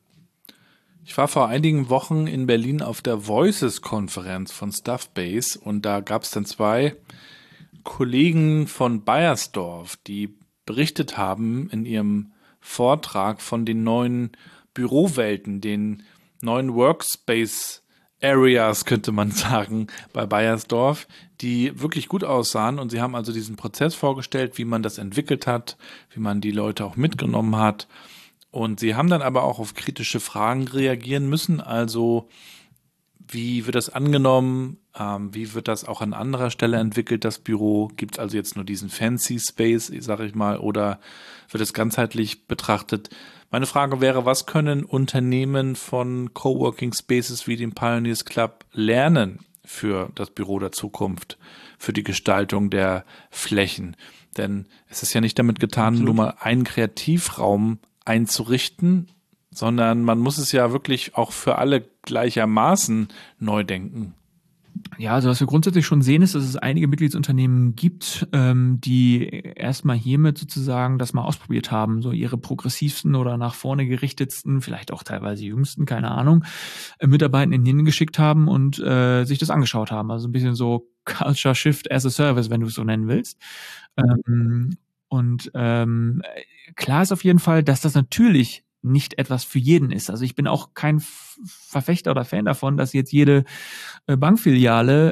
Ich war vor einigen Wochen in Berlin auf der Voices-Konferenz von Stuffbase und da gab es dann zwei Kollegen von Bayersdorf, die berichtet haben in ihrem Vortrag von den neuen Bürowelten, den neuen Workspace Areas, könnte man sagen, bei Baiersdorf, die wirklich gut aussahen. Und sie haben also diesen Prozess vorgestellt, wie man das entwickelt hat, wie man die Leute auch mitgenommen hat. Und sie haben dann aber auch auf kritische Fragen reagieren müssen. Also wie wird das angenommen? Ähm, wie wird das auch an anderer Stelle entwickelt, das Büro? Gibt es also jetzt nur diesen Fancy Space, sage ich mal, oder wird es ganzheitlich betrachtet? Meine Frage wäre, was können Unternehmen von Coworking Spaces wie dem Pioneers Club lernen für das Büro der Zukunft, für die Gestaltung der Flächen? Denn es ist ja nicht damit getan, Absolut. nur mal einen Kreativraum einzurichten, sondern man muss es ja wirklich auch für alle gleichermaßen neu denken. Ja, also was wir grundsätzlich schon sehen, ist, dass es einige Mitgliedsunternehmen gibt, ähm, die erstmal hiermit sozusagen das mal ausprobiert haben, so ihre progressivsten oder nach vorne gerichtetsten, vielleicht auch teilweise jüngsten, keine Ahnung, äh, Mitarbeitenden hingeschickt haben und äh, sich das angeschaut haben. Also ein bisschen so Culture Shift as a Service, wenn du es so nennen willst. Ähm, und ähm, klar ist auf jeden Fall, dass das natürlich nicht etwas für jeden ist. Also ich bin auch kein Verfechter oder Fan davon, dass jetzt jede äh, Bankfiliale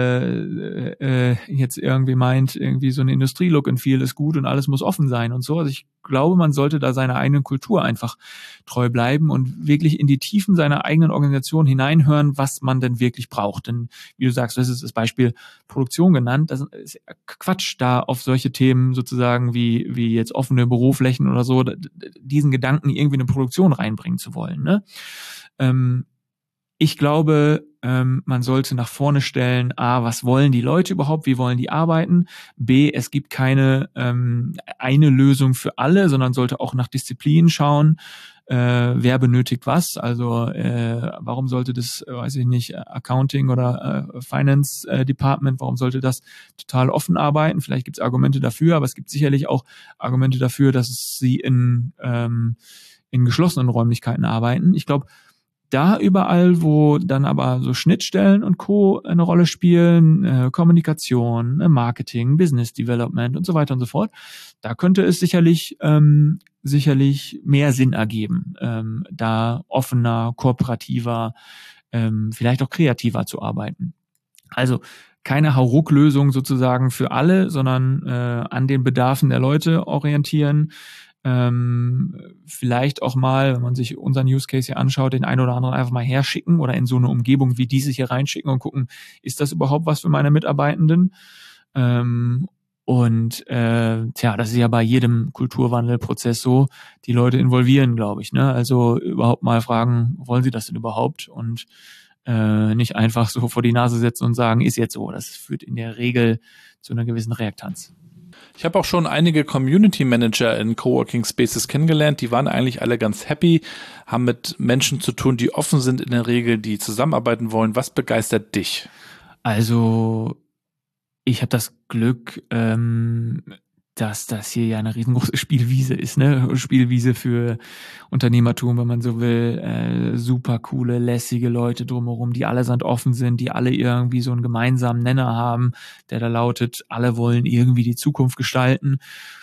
äh, äh, jetzt irgendwie meint, irgendwie so ein Industrie-Look and Feel ist gut und alles muss offen sein und so. Also ich glaube, man sollte da seiner eigenen Kultur einfach treu bleiben und wirklich in die Tiefen seiner eigenen Organisation hineinhören, was man denn wirklich braucht. Denn wie du sagst, das ist das Beispiel Produktion genannt. Das ist Quatsch, da auf solche Themen sozusagen wie wie jetzt offene Büroflächen oder so, diesen Gedanken irgendwie in eine Produktion reinbringen zu wollen, ne? Ähm, ich glaube, ähm, man sollte nach vorne stellen, A, was wollen die Leute überhaupt, wie wollen die arbeiten? B, es gibt keine ähm, eine Lösung für alle, sondern sollte auch nach Disziplinen schauen, äh, wer benötigt was. Also äh, warum sollte das, äh, weiß ich nicht, Accounting oder äh, Finance äh, Department, warum sollte das total offen arbeiten? Vielleicht gibt es Argumente dafür, aber es gibt sicherlich auch Argumente dafür, dass es sie in, ähm, in geschlossenen Räumlichkeiten arbeiten. Ich glaube, da überall, wo dann aber so Schnittstellen und Co. eine Rolle spielen, äh, Kommunikation, äh, Marketing, Business Development und so weiter und so fort, da könnte es sicherlich ähm, sicherlich mehr Sinn ergeben, ähm, da offener, kooperativer, ähm, vielleicht auch kreativer zu arbeiten. Also keine Hauruck-Lösung sozusagen für alle, sondern äh, an den Bedarfen der Leute orientieren. Ähm, vielleicht auch mal, wenn man sich unseren Use Case hier anschaut, den einen oder anderen einfach mal herschicken oder in so eine Umgebung wie diese hier reinschicken und gucken, ist das überhaupt was für meine Mitarbeitenden? Ähm, und äh, tja, das ist ja bei jedem Kulturwandelprozess so, die Leute involvieren, glaube ich, ne? Also überhaupt mal fragen, wollen sie das denn überhaupt? Und äh, nicht einfach so vor die Nase setzen und sagen, ist jetzt so. Das führt in der Regel zu einer gewissen Reaktanz. Ich habe auch schon einige Community Manager in Coworking Spaces kennengelernt, die waren eigentlich alle ganz happy, haben mit Menschen zu tun, die offen sind in der Regel, die zusammenarbeiten wollen. Was begeistert dich? Also ich habe das Glück, ähm, dass das hier ja eine riesengroße Spielwiese ist, ne? Spielwiese für Unternehmertum, wenn man so will. Äh, super coole, lässige Leute drumherum, die allesamt offen sind, die alle irgendwie so einen gemeinsamen Nenner haben, der da lautet, alle wollen irgendwie die Zukunft gestalten.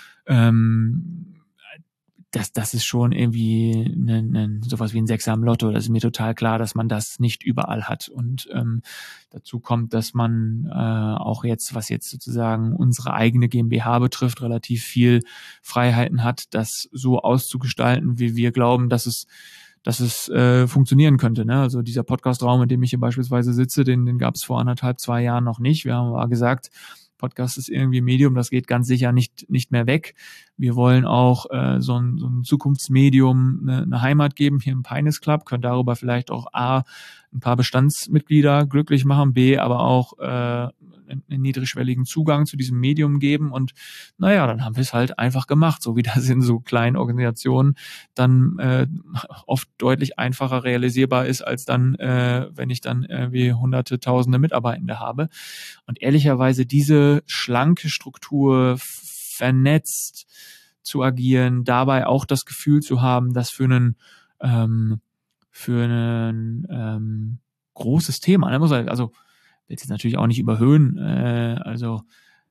Ähm, das, das ist schon irgendwie ne, ne, sowas wie ein Sechser am Lotto. Das ist mir total klar, dass man das nicht überall hat. Und ähm, dazu kommt, dass man äh, auch jetzt, was jetzt sozusagen unsere eigene GmbH betrifft, relativ viel Freiheiten hat, das so auszugestalten, wie wir glauben, dass es dass es äh, funktionieren könnte. Ne? Also dieser Podcast-Raum, in dem ich hier beispielsweise sitze, den, den gab es vor anderthalb, zwei Jahren noch nicht. Wir haben aber gesagt, Podcast ist irgendwie Medium, das geht ganz sicher nicht nicht mehr weg. Wir wollen auch äh, so, ein, so ein Zukunftsmedium eine, eine Heimat geben hier im Pioneers Club, können darüber vielleicht auch A, ein paar Bestandsmitglieder glücklich machen, B, aber auch äh, einen niedrigschwelligen Zugang zu diesem Medium geben und naja, dann haben wir es halt einfach gemacht, so wie das in so kleinen Organisationen dann äh, oft deutlich einfacher realisierbar ist, als dann, äh, wenn ich dann irgendwie hunderte, tausende Mitarbeitende habe. Und ehrlicherweise diese schlanke Struktur, vernetzt zu agieren, dabei auch das Gefühl zu haben, dass für einen ähm, für ein ähm, großes Thema, ne, muss halt, also will jetzt natürlich auch nicht überhöhen, äh, also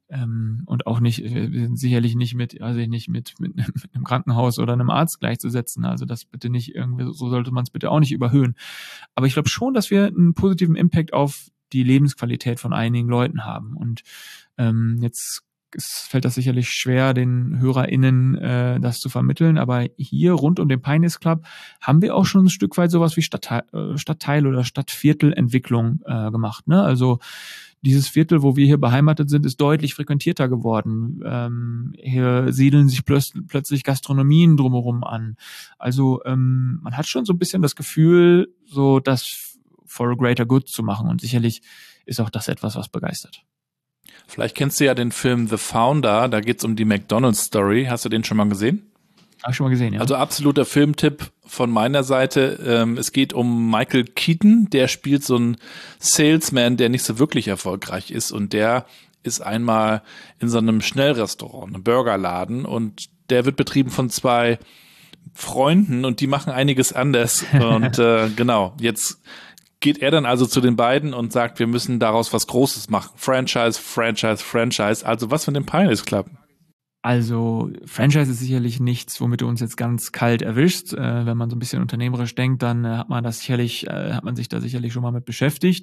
Ähm, und auch nicht, wir sind sicherlich nicht mit, also nicht mit, mit, mit einem Krankenhaus oder einem Arzt gleichzusetzen. Also das bitte nicht irgendwie, so sollte man es bitte auch nicht überhöhen. Aber ich glaube schon, dass wir einen positiven Impact auf die Lebensqualität von einigen Leuten haben. Und ähm, jetzt es fällt das sicherlich schwer, den HörerInnen äh, das zu vermitteln, aber hier rund um den Pioneers Club haben wir auch schon ein Stück weit sowas wie Stadtteil, äh, Stadtteil oder Stadtviertelentwicklung äh, gemacht. Ne? Also dieses Viertel, wo wir hier beheimatet sind, ist deutlich frequentierter geworden. Ähm, hier siedeln sich plötzlich, plötzlich Gastronomien drumherum an. Also ähm, man hat schon so ein bisschen das Gefühl, so das for a greater good zu machen. Und sicherlich ist auch das etwas, was begeistert. Vielleicht kennst du ja den Film The Founder, da geht's um die McDonald's-Story. Hast du den schon mal gesehen? Habe ich schon mal gesehen, ja. Also absoluter Filmtipp von meiner Seite. Ähm, es geht um Michael Keaton, der spielt so einen Salesman, der nicht so wirklich erfolgreich ist und der ist einmal in so einem Schnellrestaurant, einem Burgerladen und der wird betrieben von zwei Freunden und die machen einiges anders und äh, genau, jetzt geht er dann also zu den beiden und sagt, wir müssen daraus was Großes machen. Franchise, Franchise, Franchise. Also was von dem Pioneers Club? Also Franchise ist sicherlich nichts, womit du uns jetzt ganz kalt erwischst. Äh, wenn man so ein bisschen unternehmerisch denkt, dann äh, hat man das sicherlich, äh, hat man sich da sicherlich schon mal mit beschäftigt.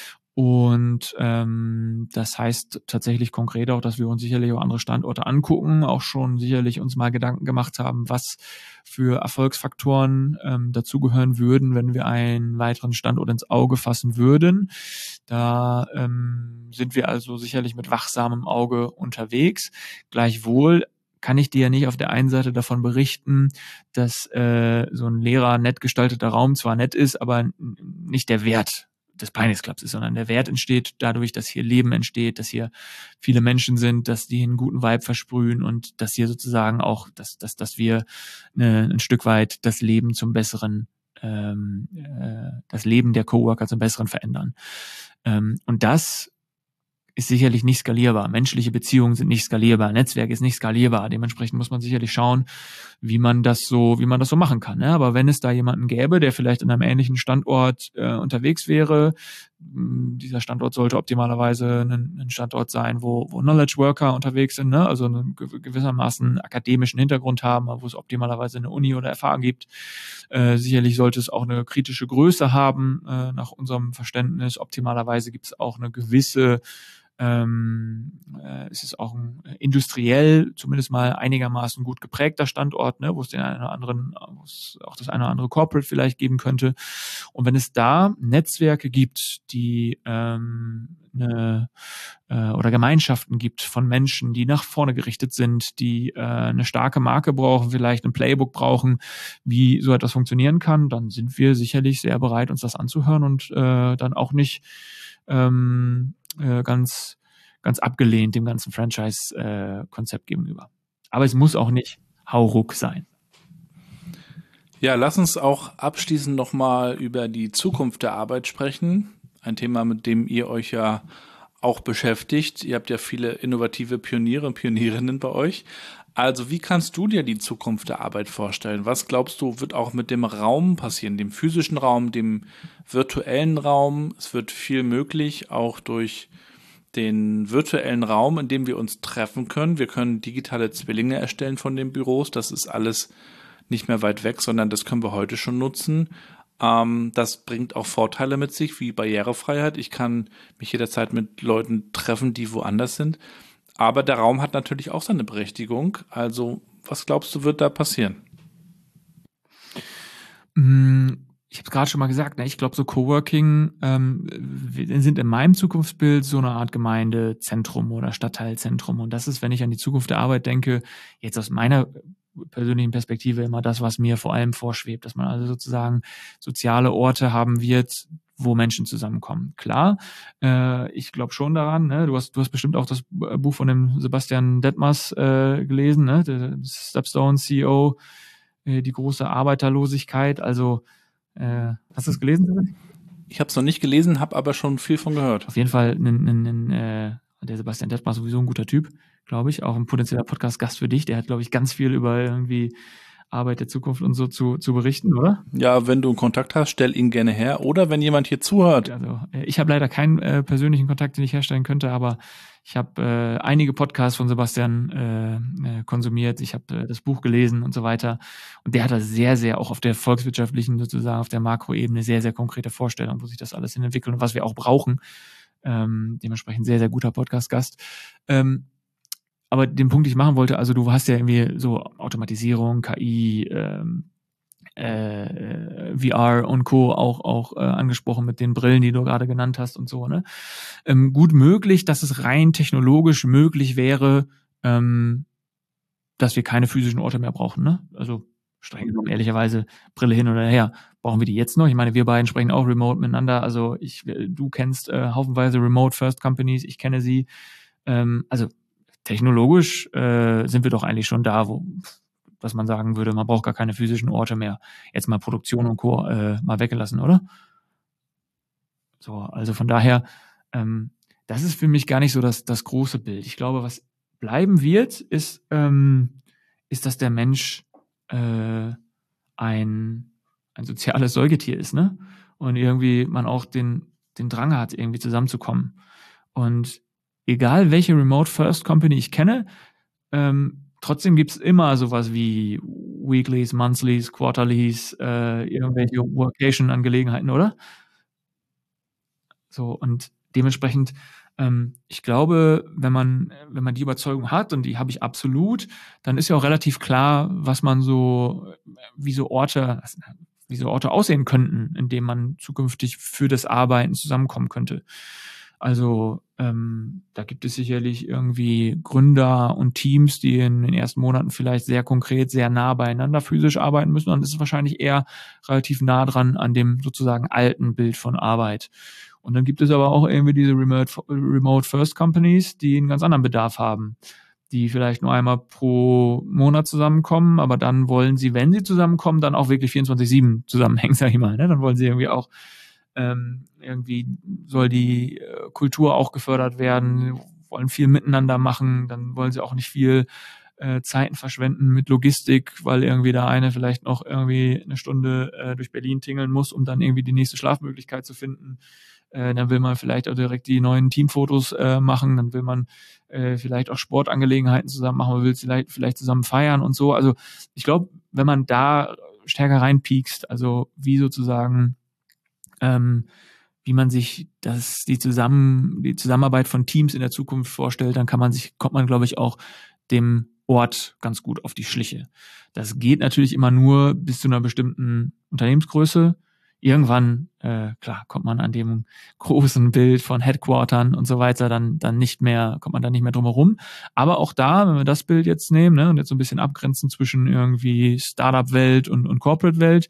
Und ähm, das heißt tatsächlich konkret auch, dass wir uns sicherlich auch andere Standorte angucken, auch schon sicherlich uns mal Gedanken gemacht haben, was für Erfolgsfaktoren ähm, dazugehören würden, wenn wir einen weiteren Standort ins Auge fassen würden. Da ähm, sind wir also sicherlich mit wachsamem Auge unterwegs. Gleichwohl kann ich dir ja nicht auf der einen Seite davon berichten, dass äh, so ein leerer, nett gestalteter Raum zwar nett ist, aber nicht der Wert des Pioneers Clubs ist, sondern der Wert entsteht dadurch, dass hier Leben entsteht, dass hier viele Menschen sind, dass die einen guten Vibe versprühen und dass hier sozusagen auch, dass, dass, dass wir eine, ein Stück weit das Leben zum Besseren, ähm, äh, das Leben der Coworker zum Besseren verändern. Ähm, und das ist sicherlich nicht skalierbar. Menschliche Beziehungen sind nicht skalierbar. Netzwerk ist nicht skalierbar. Dementsprechend muss man sicherlich schauen, wie man das so, wie man das so machen kann. Ne? Aber wenn es da jemanden gäbe, der vielleicht in einem ähnlichen Standort äh, unterwegs wäre, mh, dieser Standort sollte optimalerweise ein, ein Standort sein, wo, wo Knowledge Worker unterwegs sind, ne? Also einen gewissermaßen akademischen Hintergrund haben, wo es optimalerweise eine Uni oder F H gibt. Äh, sicherlich sollte es auch eine kritische Größe haben, äh, nach unserem Verständnis. Optimalerweise gibt es auch eine gewisse Ähm, äh, es ist auch ein industriell zumindest mal einigermaßen gut geprägter Standort, ne, wo es den einen oder anderen, wo es auch das eine oder andere Corporate vielleicht geben könnte. Und wenn es da Netzwerke gibt, die ähm, eine, äh, oder Gemeinschaften gibt von Menschen, die nach vorne gerichtet sind, die äh, eine starke Marke brauchen, vielleicht ein Playbook brauchen, wie so etwas funktionieren kann, dann sind wir sicherlich sehr bereit, uns das anzuhören und äh, dann auch nicht ähm, ganz ganz abgelehnt dem ganzen Franchise-Konzept äh, gegenüber. Aber es muss auch nicht Hauruck sein. Ja, lass uns auch abschließend nochmal über die Zukunft der Arbeit sprechen. Ein Thema, mit dem ihr euch ja auch beschäftigt. Ihr habt ja viele innovative Pioniere und Pionierinnen bei euch. Also wie kannst du dir die Zukunft der Arbeit vorstellen? Was glaubst du, wird auch mit dem Raum passieren, dem physischen Raum, dem virtuellen Raum? Es wird viel möglich, auch durch den virtuellen Raum, in dem wir uns treffen können. Wir können digitale Zwillinge erstellen von den Büros. Das ist alles nicht mehr weit weg, sondern das können wir heute schon nutzen. Ähm, das bringt auch Vorteile mit sich, wie Barrierefreiheit. Ich kann mich jederzeit mit Leuten treffen, die woanders sind. Aber der Raum hat natürlich auch seine Berechtigung. Also, was glaubst du, wird da passieren? Ich habe es gerade schon mal gesagt, ne? Ich glaube, so Coworking ähm, sind in meinem Zukunftsbild so eine Art Gemeindezentrum oder Stadtteilzentrum. Und das ist, wenn ich an die Zukunft der Arbeit denke, jetzt aus meiner persönlichen Perspektive immer das, was mir vor allem vorschwebt, dass man also sozusagen soziale Orte haben wird, wo Menschen zusammenkommen. Klar, äh, ich glaube schon daran, ne? du hast du hast bestimmt auch das Buch von dem Sebastian Detmers äh, gelesen, ne? Der Stepstone C E O, äh, die große Arbeiterlosigkeit, also äh, hast du es gelesen? Ich habe es noch nicht gelesen, habe aber schon viel von gehört. Auf jeden Fall ein, ein, ein, äh, der Sebastian Detmar sowieso ein guter Typ, glaube ich, auch ein potenzieller Podcast-Gast für dich, der hat, glaube ich, ganz viel über irgendwie Arbeit der Zukunft und so zu, zu berichten, oder? Ja, wenn du einen Kontakt hast, stell ihn gerne her. Oder wenn jemand hier zuhört. Also ich habe leider keinen äh, persönlichen Kontakt, den ich herstellen könnte, aber ich habe äh, einige Podcasts von Sebastian äh, äh, konsumiert. Ich habe äh, das Buch gelesen und so weiter. Und der hat da sehr, sehr auch auf der volkswirtschaftlichen, sozusagen auf der Makroebene sehr, sehr konkrete Vorstellung, wo sich das alles hin entwickelt und was wir auch brauchen. Ähm, dementsprechend sehr, sehr guter Podcast-Gast. Ähm, aber den Punkt, den ich machen wollte, also du hast ja irgendwie so Automatisierung, K I, ähm, äh, V R und Co. auch auch äh, angesprochen mit den Brillen, die du gerade genannt hast und so, ne? Ähm, gut möglich, dass es rein technologisch möglich wäre, ähm, dass wir keine physischen Orte mehr brauchen, ne? Also streng genommen, ehrlicherweise, Brille hin oder her. Brauchen wir die jetzt noch? Ich meine, wir beiden sprechen auch remote miteinander. Also ich, du kennst äh, haufenweise Remote First Companies, ich kenne sie. Ähm, also technologisch äh, sind wir doch eigentlich schon da, wo was man sagen würde, man braucht gar keine physischen Orte mehr. Jetzt mal Produktion und Co. Äh, mal weggelassen, oder? So, also von daher, ähm, das ist für mich gar nicht so das, das große Bild. Ich glaube, was bleiben wird, ist, ähm, ist, dass der Mensch äh, ein, ein soziales Säugetier ist, ne? Und irgendwie man auch den, den Drang hat, irgendwie zusammenzukommen. Und egal welche Remote First Company ich kenne, ähm, trotzdem gibt's immer sowas wie Weeklies, Monthlies, Quarterlies, äh, irgendwelche Workation-Angelegenheiten, oder? So, und dementsprechend, ähm, ich glaube, wenn man, wenn man die Überzeugung hat, und die habe ich absolut, dann ist ja auch relativ klar, was man so, wie so Orte, wie so Orte aussehen könnten, in denen man zukünftig für das Arbeiten zusammenkommen könnte. Also ähm, da gibt es sicherlich irgendwie Gründer und Teams, die in den ersten Monaten vielleicht sehr konkret, sehr nah beieinander physisch arbeiten müssen. Dann ist es wahrscheinlich eher relativ nah dran an dem sozusagen alten Bild von Arbeit. Und dann gibt es aber auch irgendwie diese Remote, Remote First Companies, die einen ganz anderen Bedarf haben, die vielleicht nur einmal pro Monat zusammenkommen, aber dann wollen sie, wenn sie zusammenkommen, dann auch wirklich vierundzwanzig sieben zusammenhängen, sag ich mal. Ne? Dann wollen sie irgendwie auch Ähm, irgendwie soll die äh, Kultur auch gefördert werden, wollen viel miteinander machen, dann wollen sie auch nicht viel äh, Zeiten verschwenden mit Logistik, weil irgendwie der eine vielleicht noch irgendwie eine Stunde äh, durch Berlin tingeln muss, um dann irgendwie die nächste Schlafmöglichkeit zu finden. Äh, dann will man vielleicht auch direkt die neuen Teamfotos äh, machen, dann will man äh, vielleicht auch Sportangelegenheiten zusammen machen, man will vielleicht, vielleicht zusammen feiern und so. Also ich glaube, wenn man da stärker reinpiekst, also wie sozusagen Ähm, wie man sich das, die zusammen, die Zusammenarbeit von Teams in der Zukunft vorstellt, dann kann man sich, kommt man, glaube ich, auch dem Ort ganz gut auf die Schliche. Das geht natürlich immer nur bis zu einer bestimmten Unternehmensgröße. Irgendwann, äh, klar, kommt man an dem großen Bild von Headquartern und so weiter dann, dann nicht mehr, kommt man da nicht mehr drum herum. Aber auch da, wenn wir das Bild jetzt nehmen, ne, und jetzt so ein bisschen abgrenzen zwischen irgendwie Startup-Welt und, und Corporate-Welt,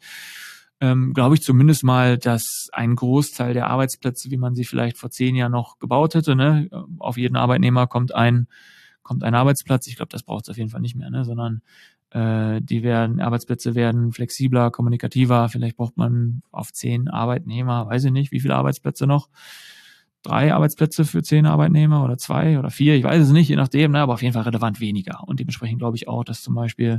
Ähm, glaube ich zumindest mal, dass ein Großteil der Arbeitsplätze, wie man sie vielleicht vor zehn Jahren noch gebaut hätte, ne, auf jeden Arbeitnehmer kommt ein kommt ein Arbeitsplatz. Ich glaube, das braucht es auf jeden Fall nicht mehr, ne, sondern äh, die werden Arbeitsplätze werden flexibler, kommunikativer. Vielleicht braucht man auf zehn Arbeitnehmer, weiß ich nicht, wie viele Arbeitsplätze noch. Drei Arbeitsplätze für zehn Arbeitnehmer oder zwei oder vier, ich weiß es nicht, je nachdem, ne, aber auf jeden Fall relevant weniger. Und dementsprechend glaube ich auch, dass zum Beispiel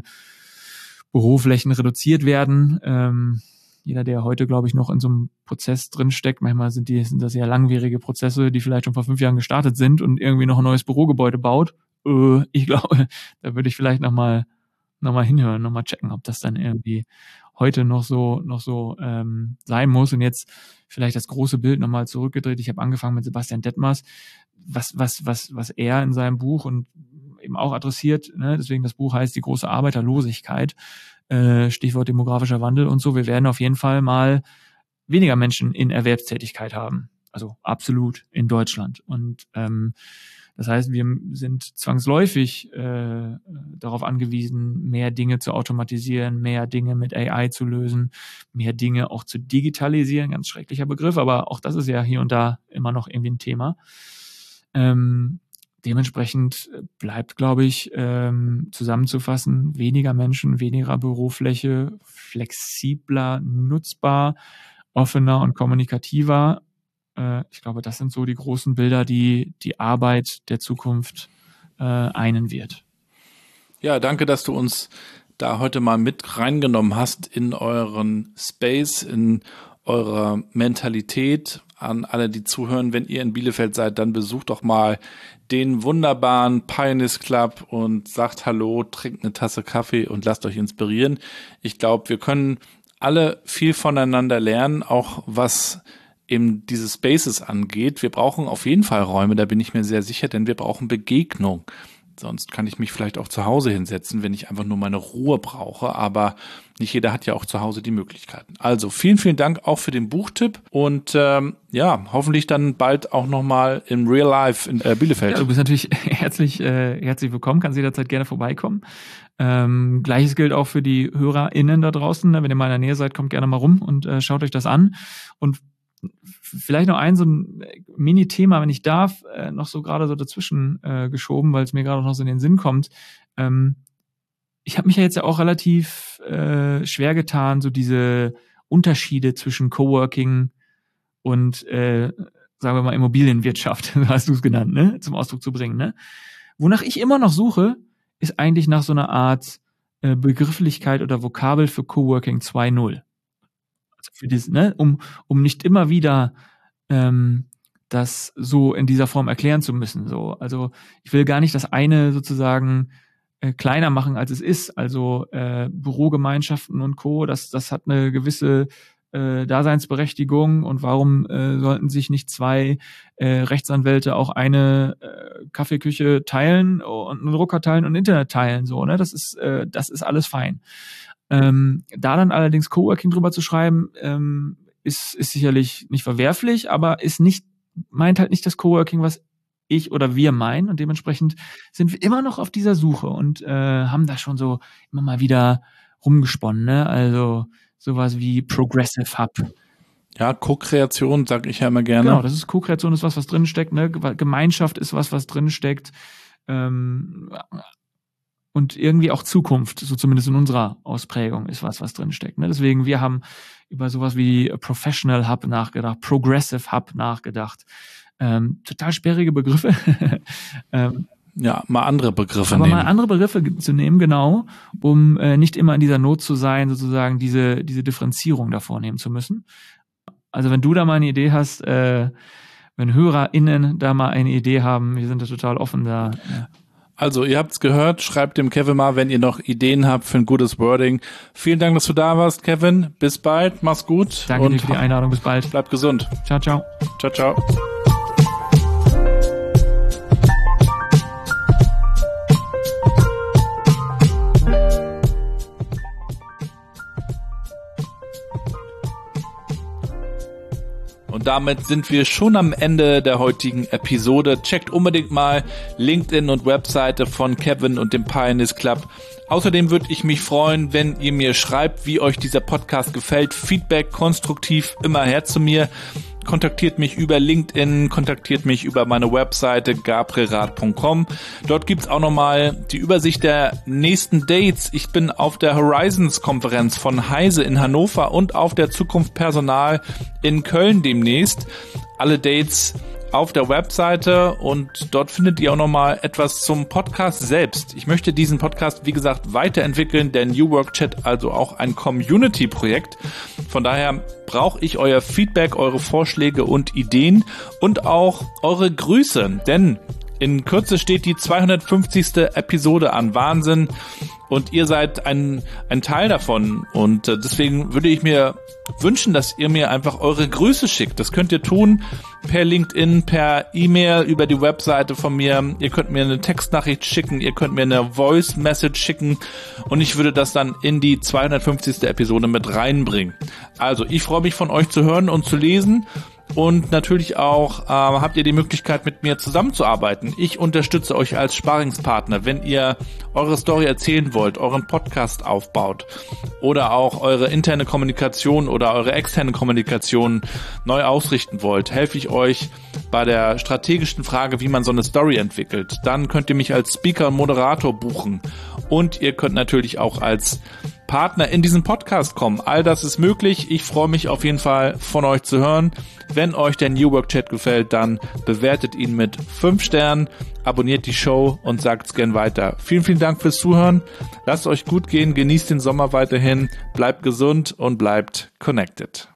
Büroflächen reduziert werden. Ähm, Jeder, der heute, glaube ich, noch in so einem Prozess drinsteckt, manchmal sind die sind das ja langwierige Prozesse, die vielleicht schon vor fünf Jahren gestartet sind und irgendwie noch ein neues Bürogebäude baut. Äh, ich glaube, da würde ich vielleicht nochmal noch mal hinhören, nochmal checken, ob das dann irgendwie heute noch so noch so ähm, sein muss. Und jetzt vielleicht das große Bild nochmal zurückgedreht. Ich habe angefangen mit Sebastian Detmers, was was was was er in seinem Buch und eben auch adressiert, ne? Deswegen das Buch heißt Die große Arbeiterlosigkeit. Stichwort demografischer Wandel und so. Wir werden auf jeden Fall mal weniger Menschen in Erwerbstätigkeit haben. Also absolut in Deutschland. Und ähm, das heißt, wir sind zwangsläufig äh, darauf angewiesen, mehr Dinge zu automatisieren, mehr Dinge mit A I zu lösen, mehr Dinge auch zu digitalisieren. Ganz schrecklicher Begriff, aber auch das ist ja hier und da immer noch irgendwie ein Thema. Ähm, Dementsprechend bleibt, glaube ich, ähm, zusammenzufassen, weniger Menschen, weniger Bürofläche, flexibler, nutzbar, offener und kommunikativer. Äh, ich glaube, das sind so die großen Bilder, die die Arbeit der Zukunft äh, einen wird. Ja, danke, dass du uns da heute mal mit reingenommen hast in euren Space, in eurer Mentalität. An alle, die zuhören, wenn ihr in Bielefeld seid, dann besucht doch mal den wunderbaren Pioneers Club und sagt Hallo, trinkt eine Tasse Kaffee und lasst euch inspirieren. Ich glaube, wir können alle viel voneinander lernen, auch was eben diese Spaces angeht. Wir brauchen auf jeden Fall Räume, da bin ich mir sehr sicher, denn wir brauchen Begegnung. Sonst kann ich mich vielleicht auch zu Hause hinsetzen, wenn ich einfach nur meine Ruhe brauche. Aber nicht jeder hat ja auch zu Hause die Möglichkeiten. Also vielen, vielen Dank auch für den Buchtipp. Und ähm, ja, hoffentlich dann bald auch nochmal im Real Life in äh, Bielefeld. Ja, du bist natürlich herzlich, äh, herzlich willkommen, kannst jederzeit gerne vorbeikommen. Ähm, Gleiches gilt auch für die HörerInnen da draußen. Wenn ihr mal in der Nähe seid, kommt gerne mal rum und äh, schaut euch das an. Und vielleicht noch ein so ein Mini-Thema, wenn ich darf, äh, noch so gerade so dazwischen äh, geschoben, weil es mir gerade noch so in den Sinn kommt. Ähm, ich habe mich ja jetzt ja auch relativ äh, schwer getan, so diese Unterschiede zwischen Coworking und, äh, sagen wir mal, Immobilienwirtschaft, so hast du es genannt, ne, zum Ausdruck zu bringen. Ne? Wonach ich immer noch suche, ist eigentlich nach so einer Art äh, Begrifflichkeit oder Vokabel für Coworking zwei Punkt null. Für dieses, ne, um um nicht immer wieder ähm, das so in dieser Form erklären zu müssen. So, also ich will gar nicht das eine sozusagen äh, kleiner machen, als es ist. Also äh, Bürogemeinschaften und Co. Das das hat eine gewisse äh, Daseinsberechtigung. Und warum äh, sollten sich nicht zwei äh, Rechtsanwälte auch eine äh, Kaffeeküche teilen und einen Drucker teilen und Internet teilen? So, ne, das ist äh, das ist alles fein. Ähm, da dann allerdings Coworking drüber zu schreiben, ähm, ist, ist sicherlich nicht verwerflich, aber ist nicht, meint halt nicht das Coworking, was ich oder wir meinen, und dementsprechend sind wir immer noch auf dieser Suche und äh, haben da schon so immer mal wieder rumgesponnen, ne? Also sowas wie Progressive Hub. Ja, Co-Kreation, sag ich ja immer gerne. Genau, das ist Co-Kreation, ist was, was drinsteckt, ne? Gemeinschaft ist was, was drinsteckt. Ähm, Und irgendwie auch Zukunft, so zumindest in unserer Ausprägung, ist was, was drinsteckt. Ne? Deswegen, wir haben über sowas wie Professional Hub nachgedacht, Progressive Hub nachgedacht. Ähm, total sperrige Begriffe. ähm, ja, mal andere Begriffe aber nehmen. mal andere Begriffe zu nehmen, genau, um äh, nicht immer in dieser Not zu sein, sozusagen diese diese Differenzierung da vornehmen zu müssen. Also wenn du da mal eine Idee hast, äh, wenn HörerInnen da mal eine Idee haben, wir sind da total offen da. Ja. Also, ihr habt's gehört, schreibt dem Kevin mal, wenn ihr noch Ideen habt für ein gutes Wording. Vielen Dank, dass du da warst, Kevin. Bis bald, mach's gut. Danke und dir für die Einladung, bis bald. Bleib gesund. Ciao, ciao. Ciao, ciao. Und damit sind wir schon am Ende der heutigen Episode. Checkt unbedingt mal LinkedIn und Webseite von Kevin und dem Pioneers Club. Außerdem würde ich mich freuen, wenn ihr mir schreibt, wie euch dieser Podcast gefällt. Feedback konstruktiv immer her zu mir. Kontaktiert mich über LinkedIn, kontaktiert mich über meine Webseite gabrielrath punkt com. Dort gibt's auch nochmal die Übersicht der nächsten Dates. Ich bin auf der Horizons-Konferenz von Heise in Hannover und auf der Zukunft Personal in Köln demnächst. Alle Dates auf der Webseite und dort findet ihr auch nochmal etwas zum Podcast selbst. Ich möchte diesen Podcast, wie gesagt, weiterentwickeln, denn New Work Chat also auch ein Community-Projekt. Von daher brauche ich euer Feedback, eure Vorschläge und Ideen und auch eure Grüße, denn in Kürze steht die zweihundertfünfzigste Episode an. Wahnsinn. Und ihr seid ein, ein Teil davon. Und äh, deswegen würde ich mir wünschen, dass ihr mir einfach eure Grüße schickt. Das könnt ihr tun per LinkedIn, per E-Mail, über die Webseite von mir. Ihr könnt mir eine Textnachricht schicken. Ihr könnt mir eine Voice-Message schicken. Und ich würde das dann in die zweihundertfünfzigste Episode mit reinbringen. Also, ich freue mich von euch zu hören und zu lesen. Und natürlich auch äh, habt ihr die Möglichkeit, mit mir zusammenzuarbeiten. Ich unterstütze euch als Sparringspartner, wenn ihr eure Story erzählen wollt, euren Podcast aufbaut oder auch eure interne Kommunikation oder eure externe Kommunikation neu ausrichten wollt, helfe ich euch bei der strategischen Frage, wie man so eine Story entwickelt. Dann könnt ihr mich als Speaker und Moderator buchen und ihr könnt natürlich auch als Partner in diesen Podcast kommen. All das ist möglich. Ich freue mich auf jeden Fall von euch zu hören. Wenn euch der New Work Chat gefällt, dann bewertet ihn mit fünf Sternen, abonniert die Show und sagt's gern weiter. Vielen, vielen Dank fürs Zuhören. Lasst euch gut gehen, genießt den Sommer weiterhin, bleibt gesund und bleibt connected.